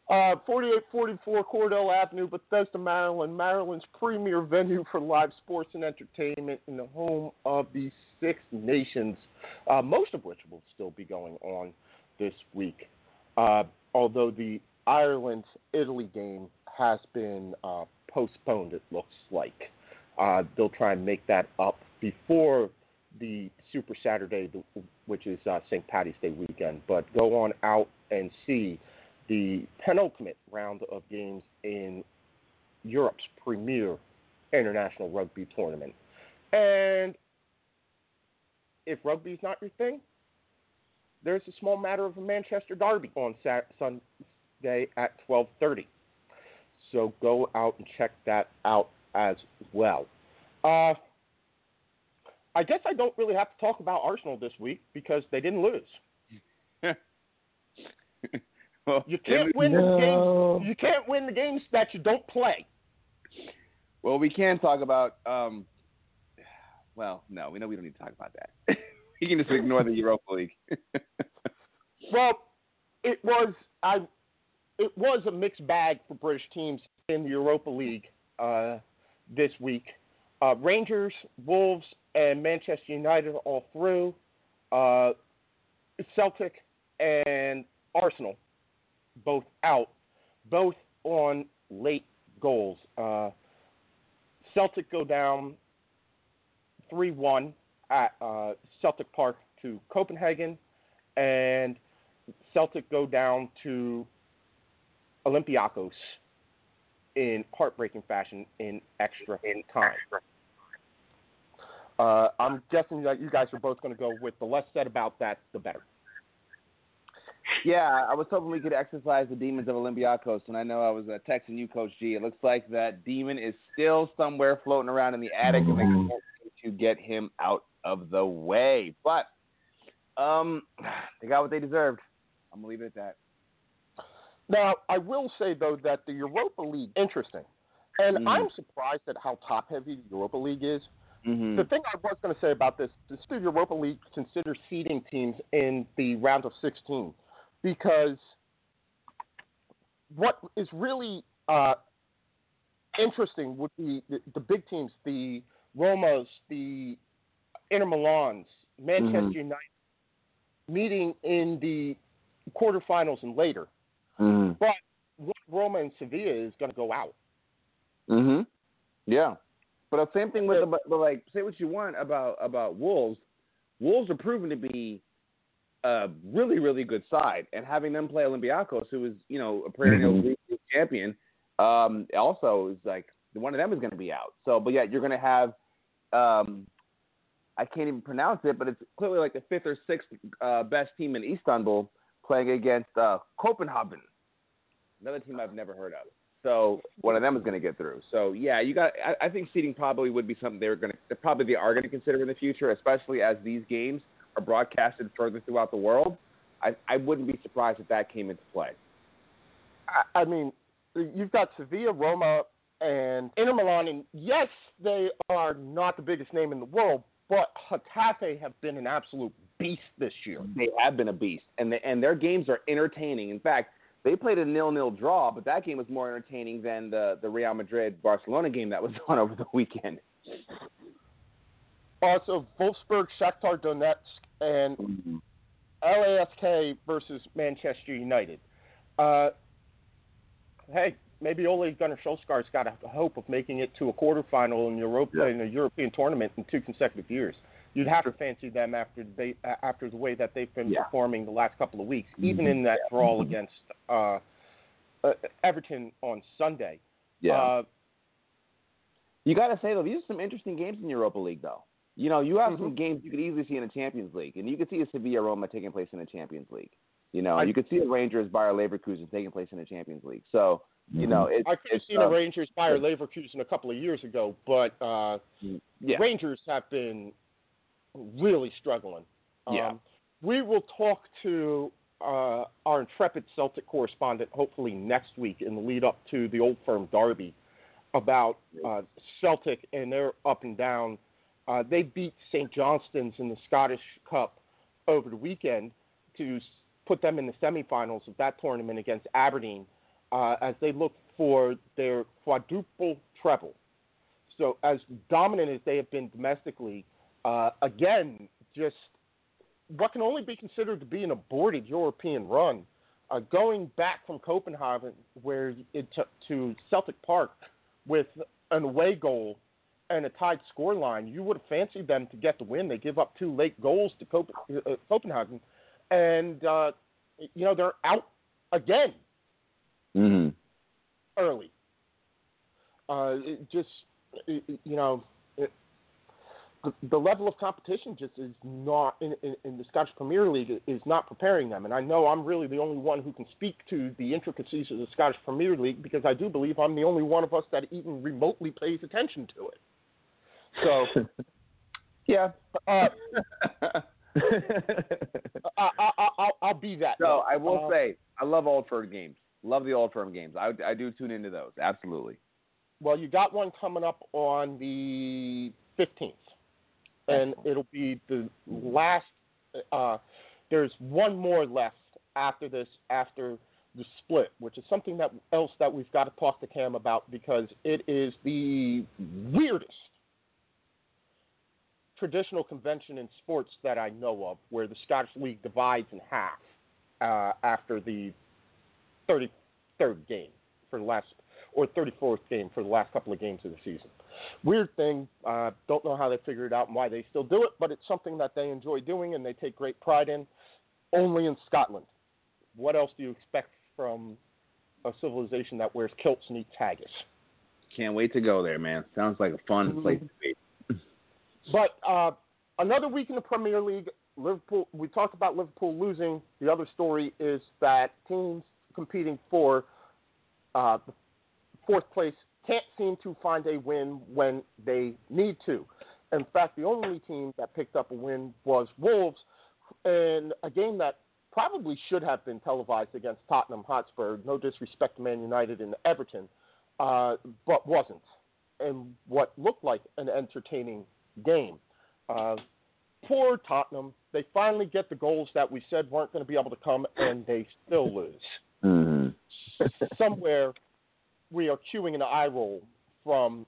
Uh, forty-eight forty-four Cordell Avenue, Bethesda, Maryland, Maryland's premier venue for live sports and entertainment in the home of the Six Nations, uh, most of which will still be going on this week. Uh, although the Ireland-Italy game has been uh, postponed, it looks like. Uh, they'll try and make that up before the Super Saturday, which is uh, Saint Paddy's Day weekend. But go on out and see the penultimate round of games in Europe's premier international rugby tournament. And if rugby's not your thing, there's a small matter of a Manchester derby on Saturday, Sunday at twelve thirty. So go out and check that out as well. Uh, I guess I don't really have to talk about Arsenal this week because they didn't lose. Well, you can't win no. the games. You can't win the games that you don't play. Well, we can talk about. Um, well, no, we know we don't need to talk about that. We can just ignore the Europa League. Well, it was I. It was a mixed bag for British teams in the Europa League uh, this week. Uh, Rangers, Wolves, and Manchester United all through. Uh, Celtic and Arsenal both out, both on late goals. Uh, Celtic go down three one at uh, Celtic Park to Copenhagen, and Celtic go down to Olympiacos in heartbreaking fashion in extra time. Uh, I'm guessing that you guys are both going to go with the less said about that, the better. Yeah, I was hoping we could exercise the demons of Olympiacos, and I know I was uh, texting you, Coach G. It looks like that demon is still somewhere floating around in the attic, and they can't seem to get him out of the way. But um, they got what they deserved. I'm going to leave it at that. Now, I will say, though, that the Europa League, interesting. And Mm-hmm. I'm surprised at how top-heavy the Europa League is. Mm-hmm. The thing I was going to say about this is the Europa League considers seeding teams in the round of sixteen because what is really uh, interesting would be the, the big teams, the Romas, the Inter Milans, Manchester Mm-hmm. United, meeting in the quarterfinals and later. Mm-hmm. But Roma and Sevilla is going to go out. Mm-hmm. Yeah. But the same thing with the, but like, say what you want about, about Wolves. Wolves are proven to be a really, really good side. And having them play Olympiacos, who is, you know, a perennial Mm-hmm. league champion, um, also is like, one of them is going to be out. So, but yeah, you're going to have, um, I can't even pronounce it, but it's clearly like the fifth or sixth uh, best team in Istanbul playing against uh, Copenhagen, another team I've never heard of. So one of them is going to get through. So yeah, you got. I, I think seeding probably would be something they're going to probably they are going to consider in the future, especially as these games are broadcasted further throughout the world. I, I wouldn't be surprised if that came into play. I, I mean, you've got Sevilla, Roma, and Inter Milan, and yes, they are not the biggest name in the world, but Getafe have been an absolute beast this year. They have been a beast, and they, and their games are entertaining. In fact, they played a nil-nil draw, but that game was more entertaining than the, the Real Madrid-Barcelona game that was on over the weekend. Also, Wolfsburg, Shakhtar Donetsk, and Mm-hmm. L A S K versus Manchester United. Uh, hey, maybe Ole Gunnar Solskjaer's got a hope of making it to a quarterfinal in Europe Yeah. in a European tournament in two consecutive years. You'd have to fancy them after they, after the way that they've been Yeah. performing the last couple of weeks, even Mhm. in that draw against uh, uh, Everton on Sunday. Yeah. Uh, You got to say, though, these are some interesting games in Europa League, though. You know, you have Mhm. some games you could easily see in the Champions League, and you could see a Sevilla-Roma taking place in the Champions League. You know, I- you could see a Rangers-Bayer Leverkusen taking place in the Champions League. So, you know, it's, I could have it's, seen uh, a Rangers Bayer Leverkusen a couple of years ago, but uh, yeah. Rangers have been really struggling. Yeah. Um, we will talk to uh, our intrepid Celtic correspondent hopefully next week in the lead up to the Old Firm Derby about uh, Celtic and their up and down. Uh, they beat Saint Johnstone's in the Scottish Cup over the weekend to s- put them in the semifinals of that tournament against Aberdeen. uh, as they look for their quadruple treble. So as dominant as they have been domestically, uh, again, just what can only be considered to be an aborted European run, uh, going back from Copenhagen where it t- to Celtic Park with an away goal and a tied scoreline, you would have fancied them to get the win. They give up two late goals to Cop- uh, Copenhagen, and uh, you know they're out again mm-hmm. early. Uh, it just it, you know. It, The, the level of competition just is not in, in, in the Scottish Premier League is not preparing them, and I know I'm really the only one who can speak to the intricacies of the Scottish Premier League because I do believe I'm the only one of us that even remotely pays attention to it. So, yeah, uh, I, I, I, I'll, I'll be that. So no. I will uh, say I love Old Firm games. Love the Old Firm games. I I do tune into those absolutely. Well, you got one coming up on the fifteenth. And it'll be the last. Uh, there's one more left after this, after the split, which is something that else that we've got to talk to Cam about because it is the weirdest traditional convention in sports that I know of, where the Scottish League divides in half uh, after the thirty-third game for the last, or thirty-fourth game for the last couple of games of the season. Weird thing. Uh, don't know how they figure it out and why they still do it, but it's something that they enjoy doing and they take great pride in. Only in Scotland. What else do you expect from a civilization that wears kilts and eats haggis? Can't wait to go there, man. Sounds like a fun mm-hmm. place to be. But uh, another week in the Premier League, Liverpool. We talked about Liverpool losing. The other story is that teams competing for uh, the fourth place can't seem to find a win when they need to. In fact, the only team that picked up a win was Wolves in a game that probably should have been televised against Tottenham Hotspur. No disrespect to Man United and Everton, uh, but wasn't. And what looked like an entertaining game. Uh, poor Tottenham. They finally get the goals that we said weren't going to be able to come, and they still lose. Mm-hmm. Somewhere we are cueing an eye roll from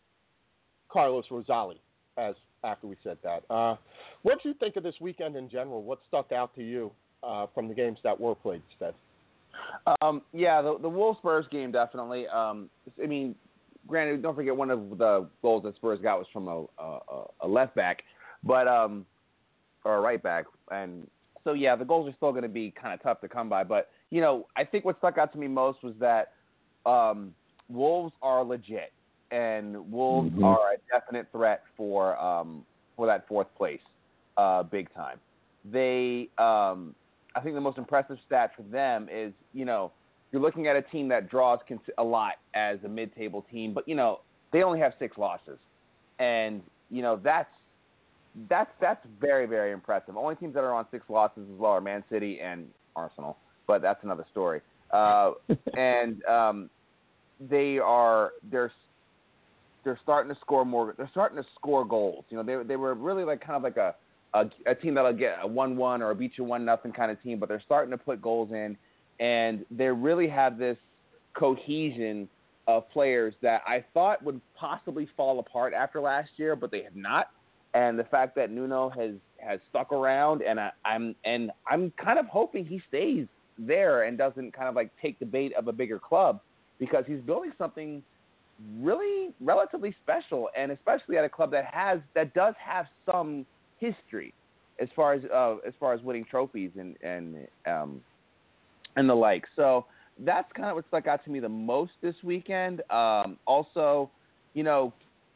Carlos Rosali as after we said that. Uh, what did you think of this weekend in general? What stuck out to you uh, from the games that were played instead? Um, yeah, the, the Wolves Spurs game definitely. Um, I mean, granted, don't forget one of the goals that Spurs got was from a, a, a left back, but um, or a right back, and so yeah, the goals are still going to be kind of tough to come by. But you know, I think what stuck out to me most was that um, Wolves are legit, and Wolves mm-hmm. are a definite threat for um, for that fourth place, uh, big time. They, um, I think, the most impressive stat for them is, you know, you're looking at a team that draws a lot as a mid-table team, but you know they only have six losses, and you know that's that's that's very very impressive. Only teams that are on six losses as well are Man City and Arsenal, but that's another story. Uh, and um, they are they're they're starting to score more. They're starting to score goals. You know, they they were really like kind of like a a, a team that'll get a one-one or a beat you one nothing kind of team, but they're starting to put goals in, and they really have this cohesion of players that I thought would possibly fall apart after last year, but they have not. And the fact that Nuno has, has stuck around, and I, I'm and I'm kind of hoping he stays there and doesn't kind of like take the bait of a bigger club, because he's building something really relatively special, and especially at a club that has that does have some history as far as uh, as far as winning trophies and and um, and the like. So that's kind of what stuck out to me the most this weekend. Um, also, you know,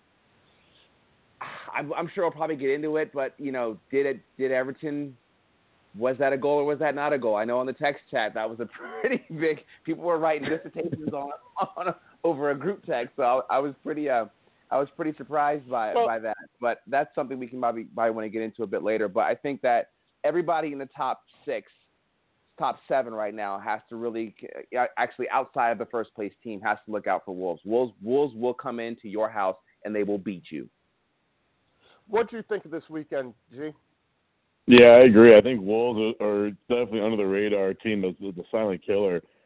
I'm, I'm sure I'll probably get into it, but you know, did it did Everton? Was that a goal or was that not a goal? I know on the text chat that was a pretty big. People were writing dissertations on, on a, over a group text, so I, I was pretty uh, I was pretty surprised by well, by that. But that's something we can probably probably want to get into a bit later. But I think that everybody in the top six, top seven right now has to really actually outside of the first place team has to look out for Wolves. Wolves Wolves will come into your house and they will beat you. What do you think of this weekend, G? Yeah, I agree. I think Wolves are definitely under the radar team, the, the silent killer.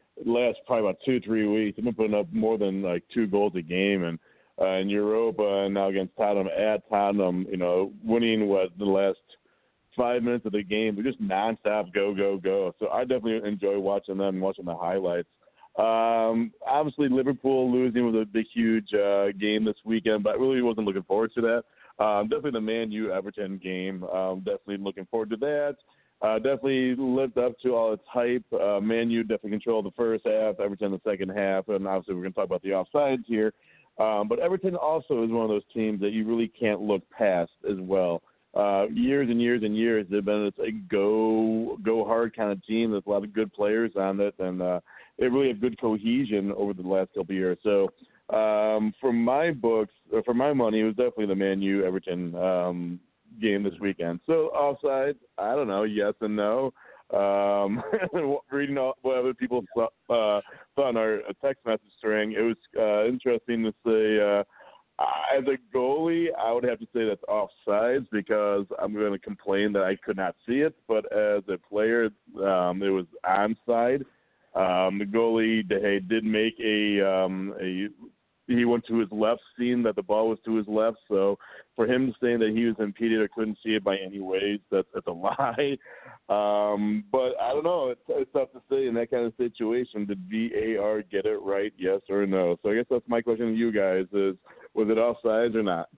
last probably about two, three weeks. They've been putting up more than like two goals a game, and uh, in Europa and now against Tottenham at Tottenham, you know, winning what the last five minutes of the game, they're just nonstop go, go, go. So I definitely enjoy watching them and watching the highlights. Um, obviously, Liverpool losing was a big, huge uh, game this weekend, but I really wasn't looking forward to that. Um, definitely the Man U Everton game. Um, definitely looking forward to that. Uh, definitely lived up to all its hype. Uh, Man U definitely controlled the first half, Everton the second half, and obviously we're going to talk about the offsides here. Um, but Everton also is one of those teams that you really can't look past as well. Uh, years and years and years, they've been a go go hard kind of team. There's a lot of good players on it, and uh, they really have good cohesion over the last couple of years. So um, for my books, or for my money, it was definitely the Man U Everton um, game this weekend. So offside, I don't know, yes and no. Um, reading all, what other people saw, uh, saw in our text message string, it was uh, interesting to say. Uh, as a goalie, I would have to say that's offsides because I'm going to complain that I could not see it. But as a player, um, it was onside. Um, the goalie De Gea did make a um, a he went to his left, seeing that the ball was to his left. So for him saying that he was impeded or couldn't see it by any ways, that's, that's a lie. Um, but I don't know. It's, it's tough to say in that kind of situation. Did V A R get it right, yes or no? So I guess that's my question to you guys is, was it offsides or not?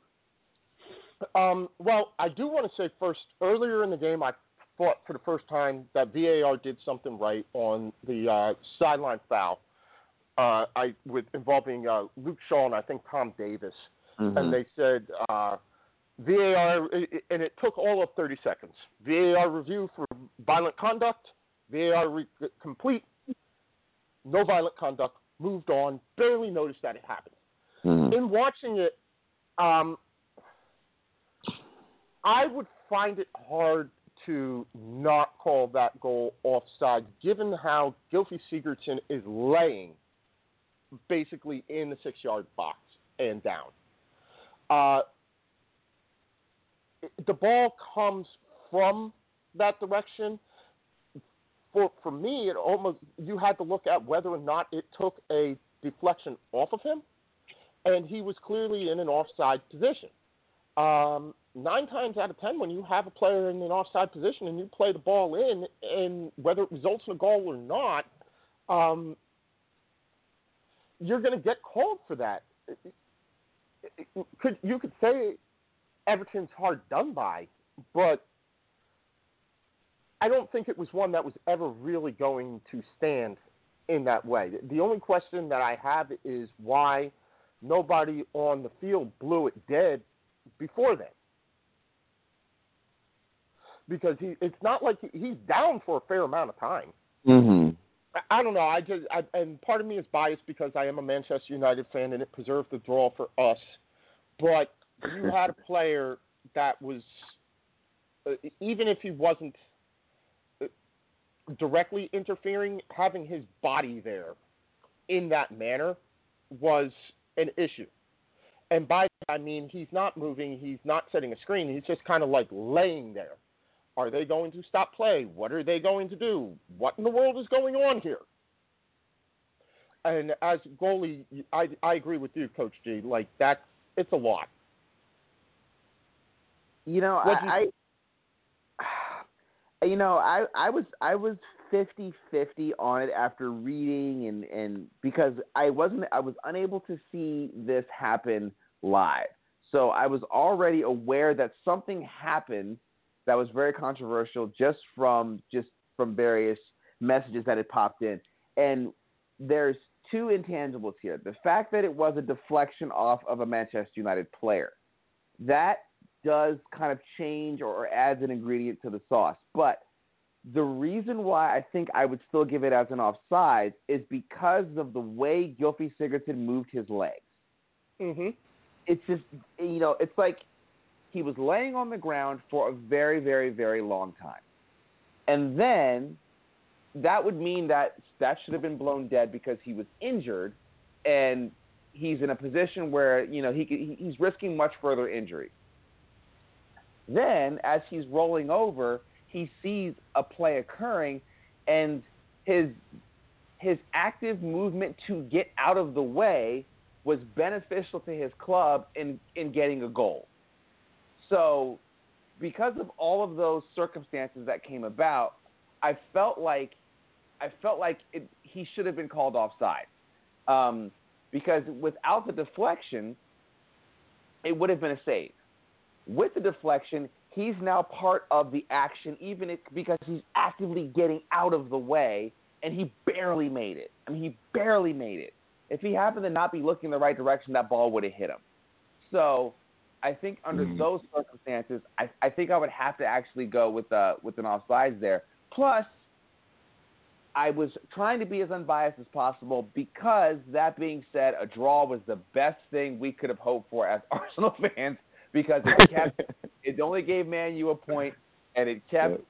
Um, well, I do want to say first, earlier in the game, I thought for the first time that V A R did something right on the uh, sideline foul. Uh, I with involving uh, Luke Shaw and I think Tom Davis, mm-hmm. and they said uh, V A R, and it took all of thirty seconds. V A R review for violent conduct, V A R re- complete, no violent conduct, moved on, barely noticed that it happened. Mm-hmm. In watching it, um, I would find it hard to not call that goal offside, given how Gylfi Sigurdsson is laying basically in the six-yard box and down. Uh, the ball comes from that direction. For for me, it almost you had to look at whether or not it took a deflection off of him, and he was clearly in an offside position. Um, nine times out of ten, when you have a player in an offside position and you play the ball in, and whether it results in a goal or not, um, you're going to get called for that. Could you could say Everton's hard done by, but I don't think it was one that was ever really going to stand in that way. The only question that I have is why nobody on the field blew it dead before then. Because he, it's not like he, he's down for a fair amount of time. Mm-hmm. I, I don't know. I just, I, and part of me is biased because I am a Manchester United fan and it preserved the draw for us. But you had a player that was, uh, even if he wasn't uh, directly interfering, having his body there in that manner was an issue. And by that I mean he's not moving, he's not setting a screen, he's just kind of like laying there. Are they going to stop play? What are they going to do? What in the world is going on here? And as goalie, I, I agree with you, Coach G. Like, that's, it's a lot. You know, What'd I, I, you know, I, I was, I was fifty-fifty on it after reading and, and because I wasn't, I was unable to see this happen live. So I was already aware that something happened that was very controversial just from just from various messages that had popped in. And there's two intangibles here. The fact that it was a deflection off of a Manchester United player. That does kind of change or, or adds an ingredient to the sauce. But the reason why I think I would still give it as an offside is because of the way Gylfi Sigurdsson moved his legs. Mm-hmm. It's just, you know, it's like he was laying on the ground for a very, very, very long time. And then that would mean that that should have been blown dead because he was injured and he's in a position where, you know, he he's risking much further injury. Then, as he's rolling over, he sees a play occurring and his his active movement to get out of the way was beneficial to his club in, in getting a goal. So because of all of those circumstances that came about, I felt like I felt like it, he should have been called offside. Um, because without the deflection, it would have been a save. With the deflection, he's now part of the action, even if, because he's actively getting out of the way, and he barely made it. I mean, he barely made it. If he happened to not be looking the right direction, that ball would have hit him. So I think under mm. those circumstances, I, I think I would have to actually go with uh, with an offsides there. Plus, I was trying to be as unbiased as possible because, that being said, a draw was the best thing we could have hoped for as Arsenal fans because it kept it only gave Man U a point, and it kept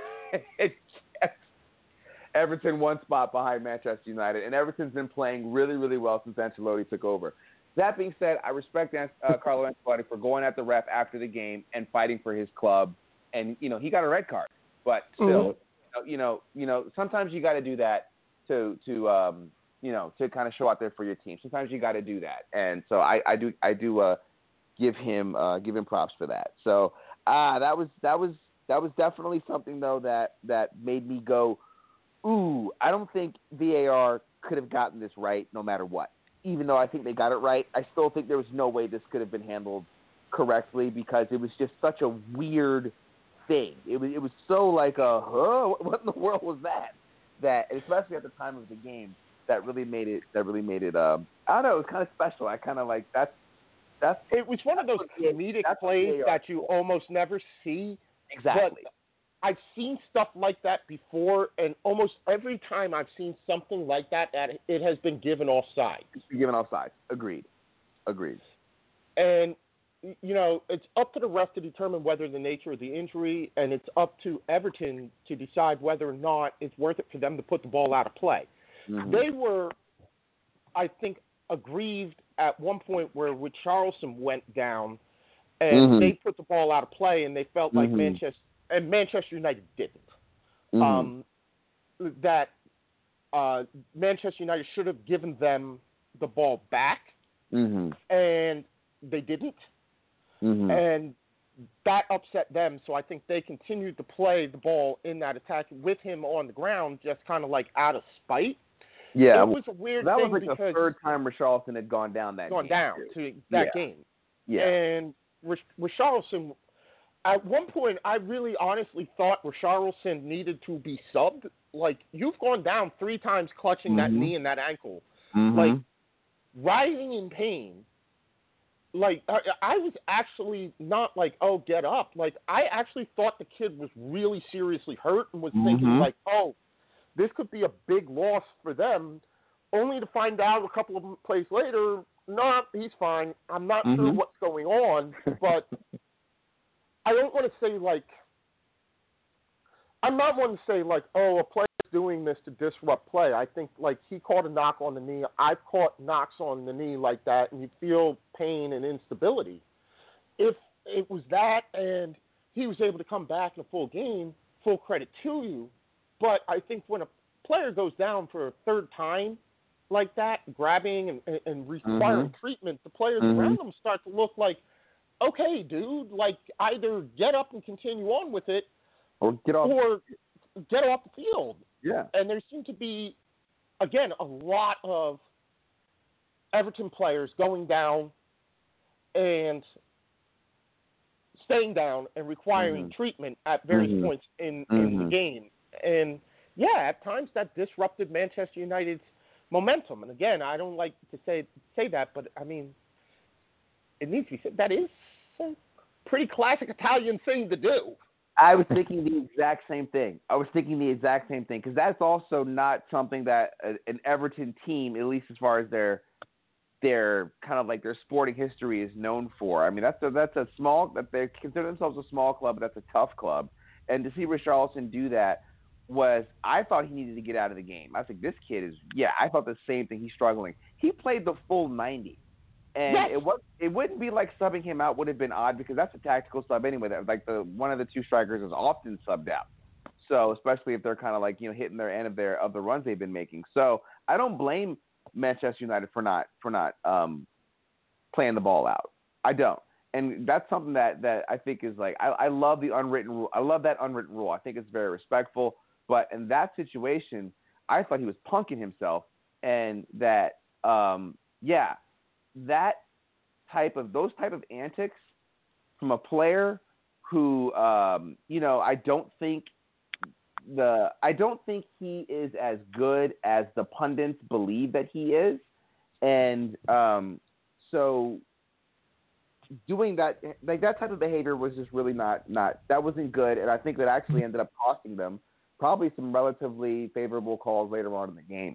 it kept Everton one spot behind Manchester United, and Everton's been playing really, really well since Ancelotti took over. That being said, I respect uh, Carlo Ancelotti for going at the ref after the game and fighting for his club, and you know he got a red card, but still. Mm-hmm. You know, you know. Sometimes you got to do that to, to, um, you know, to kind of show out there for your team. Sometimes you got to do that, and so I, I do, I do uh, give him, uh, give him props for that. So, ah, uh, that was, that was, that was definitely something though that that made me go, ooh, I don't think V A R could have gotten this right, no matter what. Even though I think they got it right, I still think there was no way this could have been handled correctly because it was just such a weird thing. It was it was so like a huh, what in the world was that? That especially at the time of the game, that really made it that really made it um I don't know, it was kind of special. I kind of like that's that's it was one of those comedic plays that you almost never see. Exactly. But I've seen stuff like that before, and almost every time I've seen something like that, that it has been given offside. It's been given offside. Agreed. Agreed. And you know, it's up to the ref to determine whether the nature of the injury, and it's up to Everton to decide whether or not it's worth it for them to put the ball out of play. Mm-hmm. They were, I think, aggrieved at one point where Richarlison went down, and mm-hmm. they put the ball out of play, and they felt like mm-hmm. Manchester and Manchester United didn't. Mm-hmm. Um, that uh, Manchester United should have given them the ball back, mm-hmm. and they didn't. Mm-hmm. And that upset them, so I think they continued to play the ball in that attack with him on the ground, just kind of like out of spite. Yeah, it was a weird that thing was like because the third time Richarlison had gone down that gone game. down to that yeah. game. Yeah, and Richarlison, at one point, I really honestly thought Richarlison needed to be subbed. Like, you've gone down three times clutching mm-hmm. that knee and that ankle, mm-hmm. like writhing in pain. Like, I, I was actually not like, oh, get up. Like, I actually thought the kid was really seriously hurt and was mm-hmm. thinking, like, oh, this could be a big loss for them, only to find out a couple of plays later, no, nah, he's fine. I'm not mm-hmm. sure what's going on, but I don't want to say, like, I'm not one to say, like, oh, a player's doing this to disrupt play. I think, like, he caught a knock on the knee. I've caught knocks on the knee like that, and you feel pain and instability. If it was that and he was able to come back in a full game, full credit to you. But I think when a player goes down for a third time like that, grabbing and, and requiring mm-hmm. treatment, the players mm-hmm. around them start to look like, okay, dude, like, either get up and continue on with it, Or get off. Or get off the field. Yeah. And there seemed to be, again, a lot of Everton players going down and staying down and requiring mm-hmm. treatment at various mm-hmm. points in, in mm-hmm. the game. And, yeah, at times that disrupted Manchester United's momentum. And, again, I don't like to say say that, but, I mean, it needs to be said. That is a pretty classic Italian thing to do. I was thinking the exact same thing. I was thinking the exact same thing because that's also not something that a, an Everton team, at least as far as their their kind of like their sporting history, is known for. I mean, that's a, that's a small that they consider themselves a small club, but that's a tough club. And to see Richarlison do that was, I thought he needed to get out of the game. I was like, this kid is, yeah, I thought the same thing. He's struggling. He played the full ninety. And yes. it was it wouldn't be like subbing him out would have been odd because that's a tactical sub anyway. That like the one of the two strikers is often subbed out. So especially if they're kind of like, you know, hitting their end of their of the runs they've been making. So I don't blame Manchester United for not for not um, playing the ball out. I don't. And that's something that, that I think is like, I, I love the unwritten rule. I love that unwritten rule. I think it's very respectful. But in that situation, I thought he was punking himself, and that, um, yeah, that type of, those type of antics from a player who, um, you know, I don't think the, I don't think he is as good as the pundits believe that he is. And um, so doing that, like that type of behavior was just really not, not, that wasn't good. And I think that actually ended up costing them probably some relatively favorable calls later on in the game.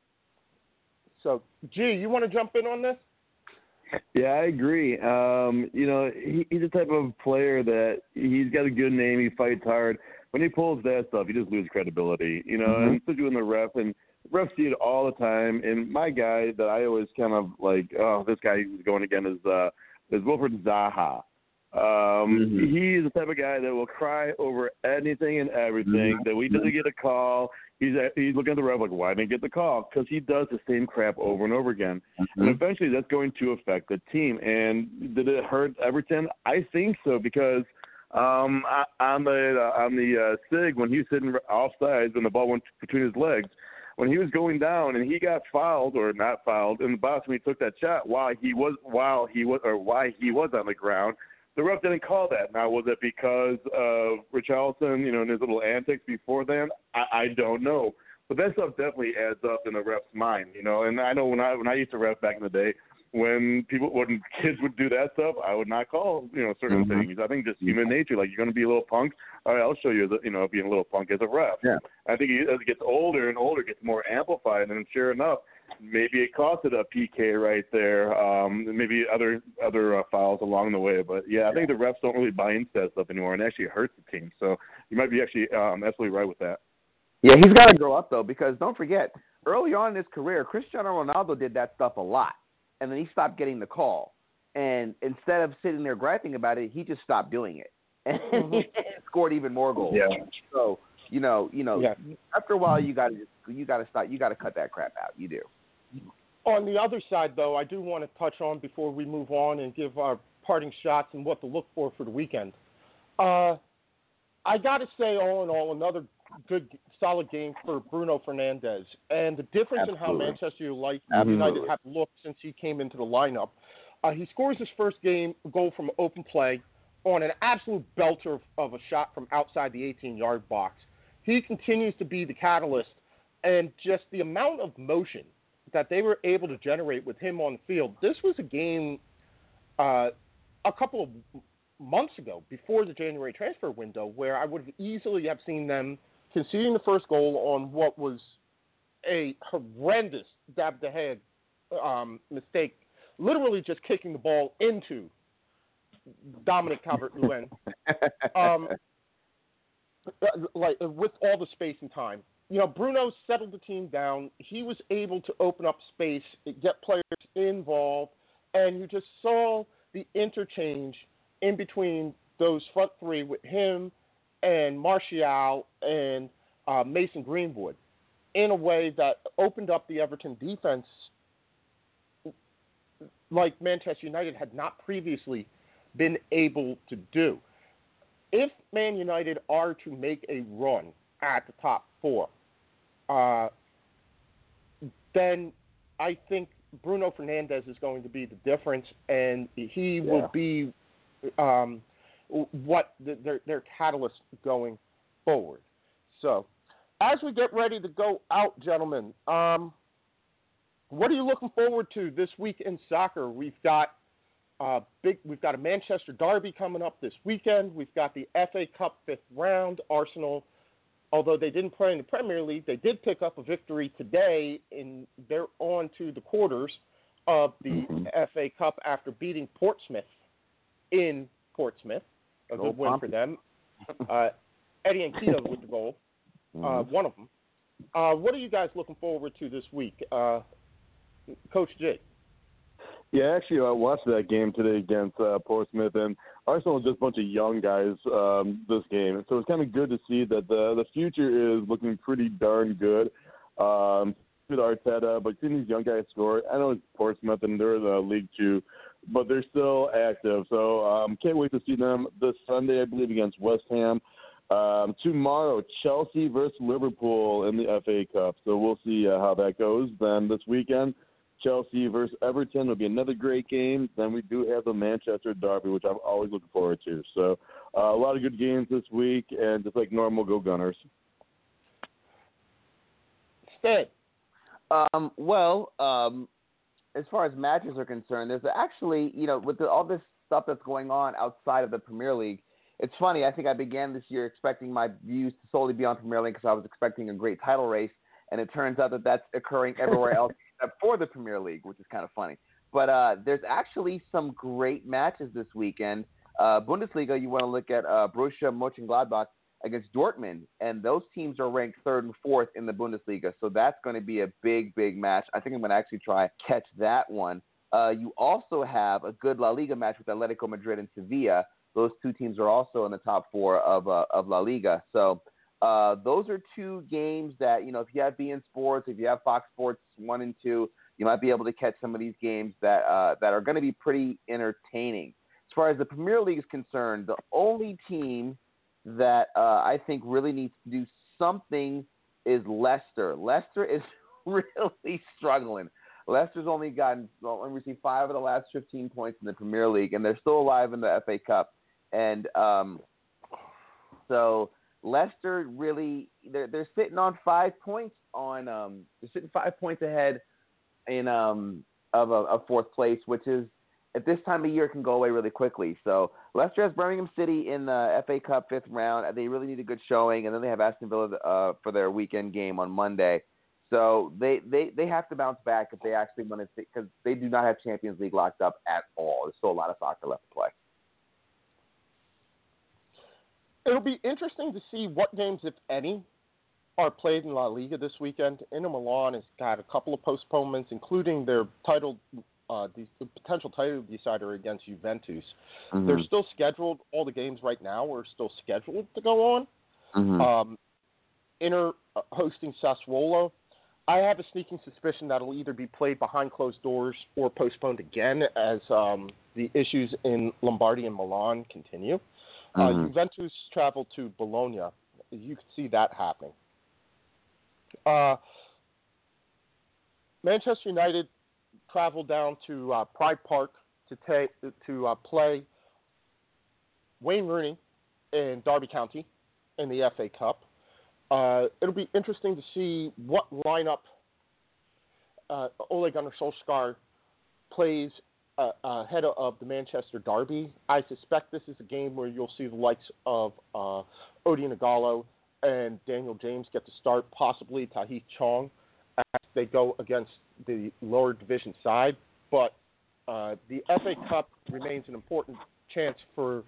So, G, you want to jump in on this? Yeah, I agree. Um, you know, he, he's the type of player that he's got a good name. He fights hard. When he pulls that stuff, he just loses credibility. You know, mm-hmm. and especially when the ref and refs see it all the time. And my guy that I always kind of like, oh, this guy who's going again is uh, is Wilfred Zaha. Um, mm-hmm. He's the type of guy that will cry over anything and everything. Mm-hmm. That we doesn't get a call. He's he's looking at the ref like, why didn't I get the call? Because he does the same crap over and over again. Mm-hmm. And eventually that's going to affect the team. And did it hurt Everton? I think so, because um, on the on the uh, SIG, when he was sitting offsides and the ball went between his legs, when he was going down and he got fouled or not fouled in the box when he took that shot while he was while he was or why he was on the ground, the ref didn't call that. Now, was it because of Richarlison, you know, and his little antics before then? I, I don't know. But that stuff definitely adds up in the ref's mind, you know. And I know when I when I used to ref back in the day, when people when kids would do that stuff, I would not call, you know, certain mm-hmm. things. I think just human nature. Like, you're going to be a little punk. All right, I'll show you, you know, being a little punk as a ref. Yeah. I think as it gets older and older, it gets more amplified. And sure enough, maybe it costed a P K right there. Um, maybe other other uh, fouls along the way. But, yeah, I think the refs don't really buy into that stuff anymore, and it actually hurts the team. So you might be actually um, absolutely right with that. Yeah, he's got to grow up, though, because don't forget, early on in his career, Cristiano Ronaldo did that stuff a lot, and then he stopped getting the call. And instead of sitting there griping about it, he just stopped doing it. And mm-hmm. he scored even more goals. Yeah. So, you know, you know, yeah. after a while, you got to you got to stop. You got to cut that crap out. You do. On the other side, though, I do want to touch on before we move on and give our parting shots and what to look for for the weekend. Uh, I got to say, all in all, another good, solid game for Bruno Fernandes. And the difference Absolutely. in how Manchester United Absolutely. have looked since he came into the lineup. Uh, he scores his first game goal from open play on an absolute belter of a shot from outside the eighteen-yard box. He continues to be the catalyst, and just the amount of motion that they were able to generate with him on the field. This was a game uh, a couple of months ago, before the January transfer window, where I would have easily have seen them conceding the first goal on what was a horrendous dab-to-head um, mistake, literally just kicking the ball into Dominic Calvert-Lewin, um, like with all the space and time. You know, Bruno settled the team down. He was able to open up space, get players involved, and you just saw the interchange in between those front three with him and Martial and uh, Mason Greenwood in a way that opened up the Everton defense like Manchester United had not previously been able to do. If Man United are to make a run at the top four, uh, then I think Bruno Fernandes is going to be the difference, and he yeah. will be um, what the, their, their catalyst going forward. So, as we get ready to go out, gentlemen, um, what are you looking forward to this week in soccer? We've got uh, big. We've got a Manchester derby coming up this weekend. We've got the F A Cup fifth round. Arsenal, although they didn't play in the Premier League, they did pick up a victory today, and they're on to the quarters of the mm-hmm. F A Cup after beating Portsmouth in Portsmouth. A good win for them. Uh, Eddie Nketiah with the goal, uh, mm-hmm. one of them. Uh, what are you guys looking forward to this week? Uh, Coach J. Yeah, actually, I watched that game today against uh, Portsmouth, and Arsenal is just a bunch of young guys um, this game. So it's kind of good to see that the the future is looking pretty darn good. Um, with Arteta, but seeing these young guys score, I know it's Portsmouth and they're in the League Two, but they're still active. So um, can't wait to see them this Sunday, I believe, against West Ham. Um, tomorrow, Chelsea versus Liverpool in the F A Cup. So we'll see uh, how that goes. Then this weekend, Chelsea versus Everton will be another great game. Then we do have the Manchester Derby, which I'm always looking forward to. So uh, a lot of good games this week, and just like normal, go Gunners. Stan. Um, well, um, as far as matches are concerned, there's actually, you know, with the, all this stuff that's going on outside of the Premier League, it's funny. I think I began this year expecting my views to solely be on Premier League because I was expecting a great title race, and it turns out that that's occurring everywhere else except for the Premier League, which is kind of funny. But uh, there's actually some great matches this weekend. Uh, Bundesliga, you want to look at uh, Borussia Mönchengladbach against Dortmund, and those teams are ranked third and fourth in the Bundesliga, so that's going to be a big, big match. I think I'm going to actually try catch that one. Uh, you also have a good La Liga match with Atletico Madrid and Sevilla. Those two teams are also in the top four of uh, of La Liga. So uh, those are two games that, you know, if you have B N Sports, if you have Fox Sports one and two, you might be able to catch some of these games that uh, that are going to be pretty entertaining. As far as the Premier League is concerned, the only team that uh, I think really needs to do something is Leicester. Leicester is really struggling. Leicester's only gotten, well, only received five of the last fifteen points in the Premier League, and they're still alive in the F A Cup. And um, so Leicester really, they're they're sitting on five points on, um, they're sitting five points ahead in um of a, a fourth place, which is, at this time of year, can go away really quickly. So Leicester has Birmingham City in the F A Cup fifth round. They really need a good showing, and then they have Aston Villa uh, for their weekend game on Monday. So they, they, they have to bounce back if they actually want to, because they do not have Champions League locked up at all. There's still a lot of soccer left to play. It'll be interesting to see what games, if any, are played in La Liga this weekend. Inter Milan has got a couple of postponements, including their title Uh, the, the potential title decider against Juventus. Mm-hmm. They're still scheduled. All the games right now are still scheduled to go on. Mm-hmm. Um, Inter uh, hosting Sassuolo. I have a sneaking suspicion that'll either be played behind closed doors or postponed again as um, the issues in Lombardy and Milan continue. Uh, Mm-hmm. Juventus travel to Bologna. You can see that happening. Uh, Manchester United travel down to uh, Pride Park to take to uh, play Wayne Rooney in Derby County in the F A Cup. Uh, it'll be interesting to see what lineup uh, Ole Gunnar Solskjaer plays uh, ahead of the Manchester Derby. I suspect this is a game where you'll see the likes of uh, Odion Ighalo and Daniel James get to start, possibly Tahith Chong, as they go against the lower division side. But uh, the F A Cup remains an important chance for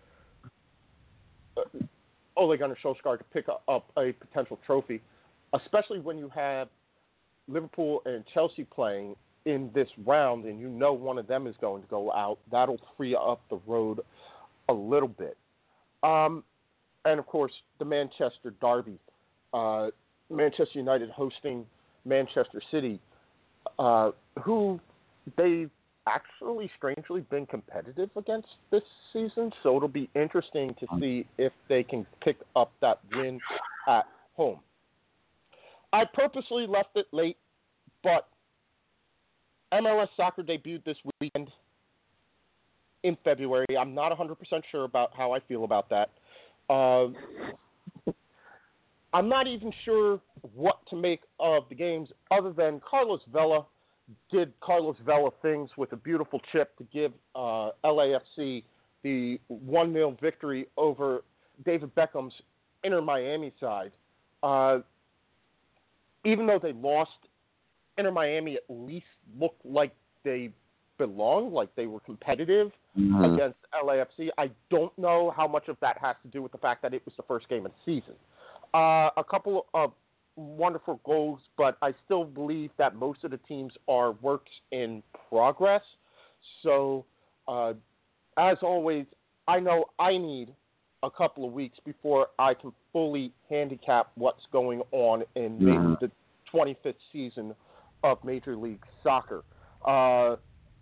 uh, Ole Gunnar Solskjaer to pick up a potential trophy, especially when you have Liverpool and Chelsea playing in this round and you know one of them is going to go out. That'll free up the road a little bit. Um, and, of course, the Manchester Derby. Uh, Manchester United hosting Manchester City, uh, who they've actually strangely been competitive against this season. So it'll be interesting to see if they can pick up that win at home. I purposely left it late, but M L S soccer debuted this weekend in February. I'm not one hundred percent sure about how I feel about that. Uh, I'm not even sure what to make of the games other than Carlos Vela did Carlos Vela things with a beautiful chip to give uh, L A F C the one nil victory over David Beckham's Inter Miami side. Uh, even though they lost, Inter Miami at least looked like they belonged, like they were competitive mm-hmm. against L A F C. I don't know how much of that has to do with the fact that it was the first game of the season. Uh, a couple of wonderful goals, but I still believe that most of the teams are works in progress. So, uh, as always, I know I need a couple of weeks before I can fully handicap what's going on in maybe Mhm. the twenty-fifth season of Major League Soccer. Uh,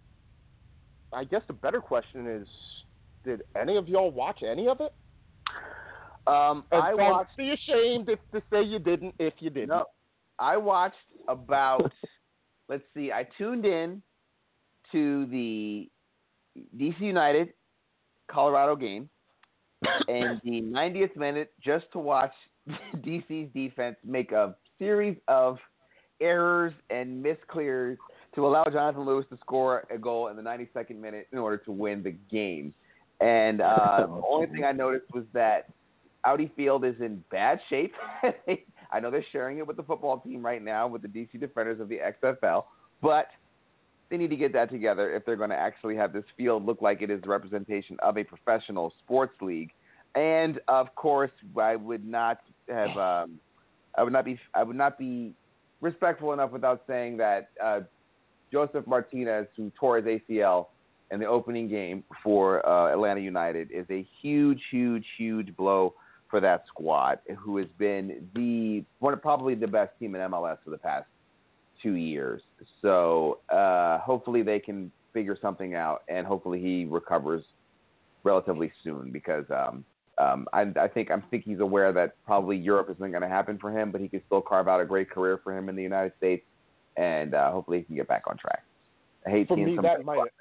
I guess the better question is, did any of y'all watch any of it? Um, And I don't watched. be ashamed if to say you didn't if you didn't. No, I watched about. Let's see. I tuned in to the D C United Colorado game in the ninetieth minute just to watch D C's defense make a series of errors and misclears to allow Jonathan Lewis to score a goal in the ninety-second minute in order to win the game. And uh, the only thing I noticed was that Audi Field is in bad shape. I know they're sharing it with the football team right now with the D C Defenders of the X F L, but they need to get that together if they're going to actually have this field look like it is the representation of a professional sports league. And of course, I would not have, um, I would not be, I would not be respectful enough without saying that uh, Joseph Martinez, who tore his A C L in the opening game for uh, Atlanta United, is a huge, huge, huge blow for that squad, who has been the one of probably the best team in M L S for the past two years. So uh, hopefully they can figure something out, and hopefully he recovers relatively soon, because um, um, I, I think I think he's aware that probably Europe isn't going to happen for him, but he can still carve out a great career for him in the United States, and uh, hopefully he can get back on track. I hate For seeing me, somebody that might have,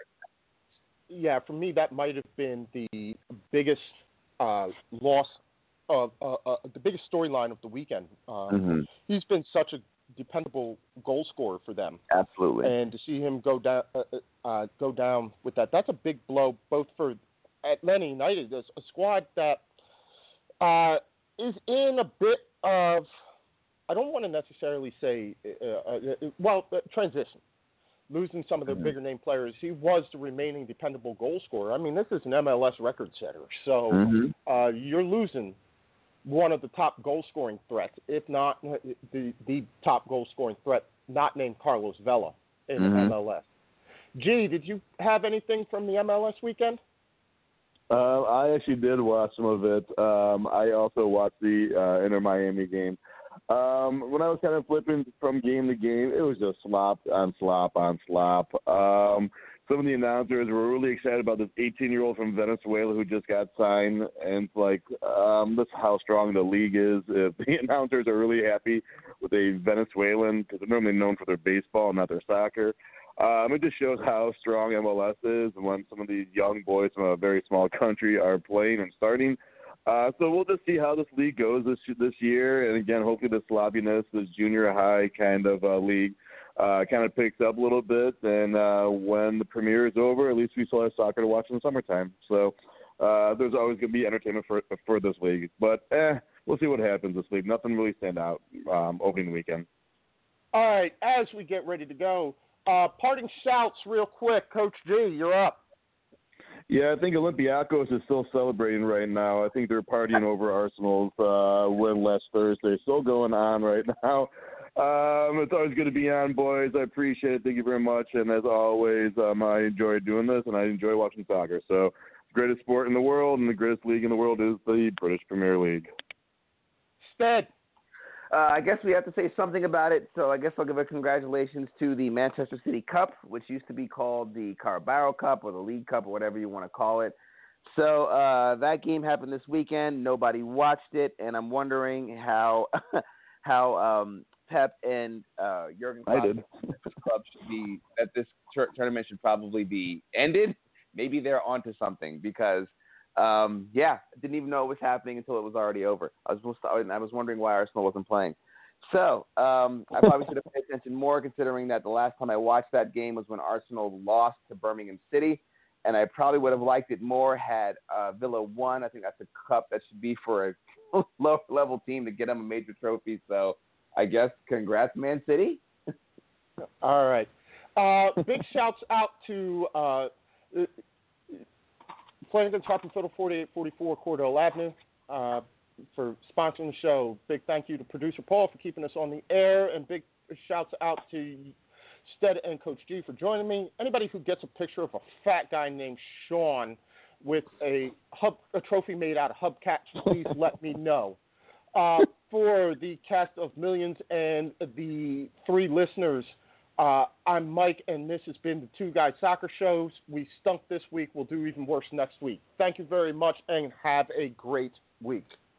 yeah, for me that might have been the biggest uh, loss of uh, uh, the biggest storyline of the weekend. Um, mm-hmm. He's been such a dependable goal scorer for them. Absolutely. And to see him go down, uh, uh, go down with that, that's a big blow, both for Atlanta United, a squad that uh, is in a bit of, I don't want to necessarily say, uh, uh, well, uh, transition. Losing some of their mm-hmm. bigger name players, he was the remaining dependable goal scorer. I mean, this is an M L S record setter, so mm-hmm. uh, you're losing one of the top goal scoring threats, if not the the top goal scoring threat, not named Carlos Vela in mm-hmm. M L S. G, did you have anything from the M L S weekend? Uh, I actually did watch some of it. Um, I also watched the uh, Inter Miami game. Um, when I was kind of flipping from game to game, it was just slop on slop on slop. Um, some of the announcers were really excited about this eighteen-year-old from Venezuela who just got signed, and it's like, um, that's how strong the league is. If the announcers are really happy with a Venezuelan, because they're normally known for their baseball, not their soccer, um, it just shows how strong M L S is when some of these young boys from a very small country are playing and starting. Uh, so we'll just see how this league goes this this year, and again, hopefully this sloppiness, this junior high kind of uh, league, uh, kind of picks up a little bit. And uh, when the premiere is over, at least we still have soccer to watch in the summertime. So uh, there's always going to be entertainment for for this league. But eh, we'll see what happens this week. Nothing really stand out um, opening weekend. All right, as we get ready to go, uh, parting shouts real quick. Coach G, you're up. Yeah, I think Olympiacos is still celebrating right now. I think they're partying over Arsenal's uh, win last Thursday. Still going on right now. Um, it's always good to be on, boys. I appreciate it. Thank you very much. And as always, um, I enjoy doing this, and I enjoy watching soccer. So the greatest sport in the world and the greatest league in the world is the British Premier League. Stead. Uh, I guess we have to say something about it, so I guess I'll give a congratulations to the Manchester City Cup, which used to be called the Carabao Cup or the League Cup or whatever you want to call it. So uh, that game happened this weekend. Nobody watched it, and I'm wondering how how um, Pep and uh, Jurgen Klopp club should be that this tur- tournament should probably be ended. Maybe they're onto something because. Um, yeah, didn't even know it was happening until it was already over. I was I was wondering why Arsenal wasn't playing. So um, I probably should have paid attention more, considering that the last time I watched that game was when Arsenal lost to Birmingham City, and I probably would have liked it more had uh, Villa won. I think that's a cup that should be for a lower-level team to get them a major trophy. So I guess congrats, Man City. All right. Uh, big shouts out to uh, Flanagan's Harp and Fiddle forty-eight forty-four Cordell Avenue uh, for sponsoring the show. Big thank you to producer Paul for keeping us on the air, and big shouts out to Stead and Coach G for joining me. Anybody who gets a picture of a fat guy named Sean with a hub, a trophy made out of hubcaps, please let me know. Uh, for the cast of millions and the three listeners, uh, I'm Mike, and this has been the Two Guys Soccer Shows. We stunk this week. We'll do even worse next week. Thank you very much, and have a great week.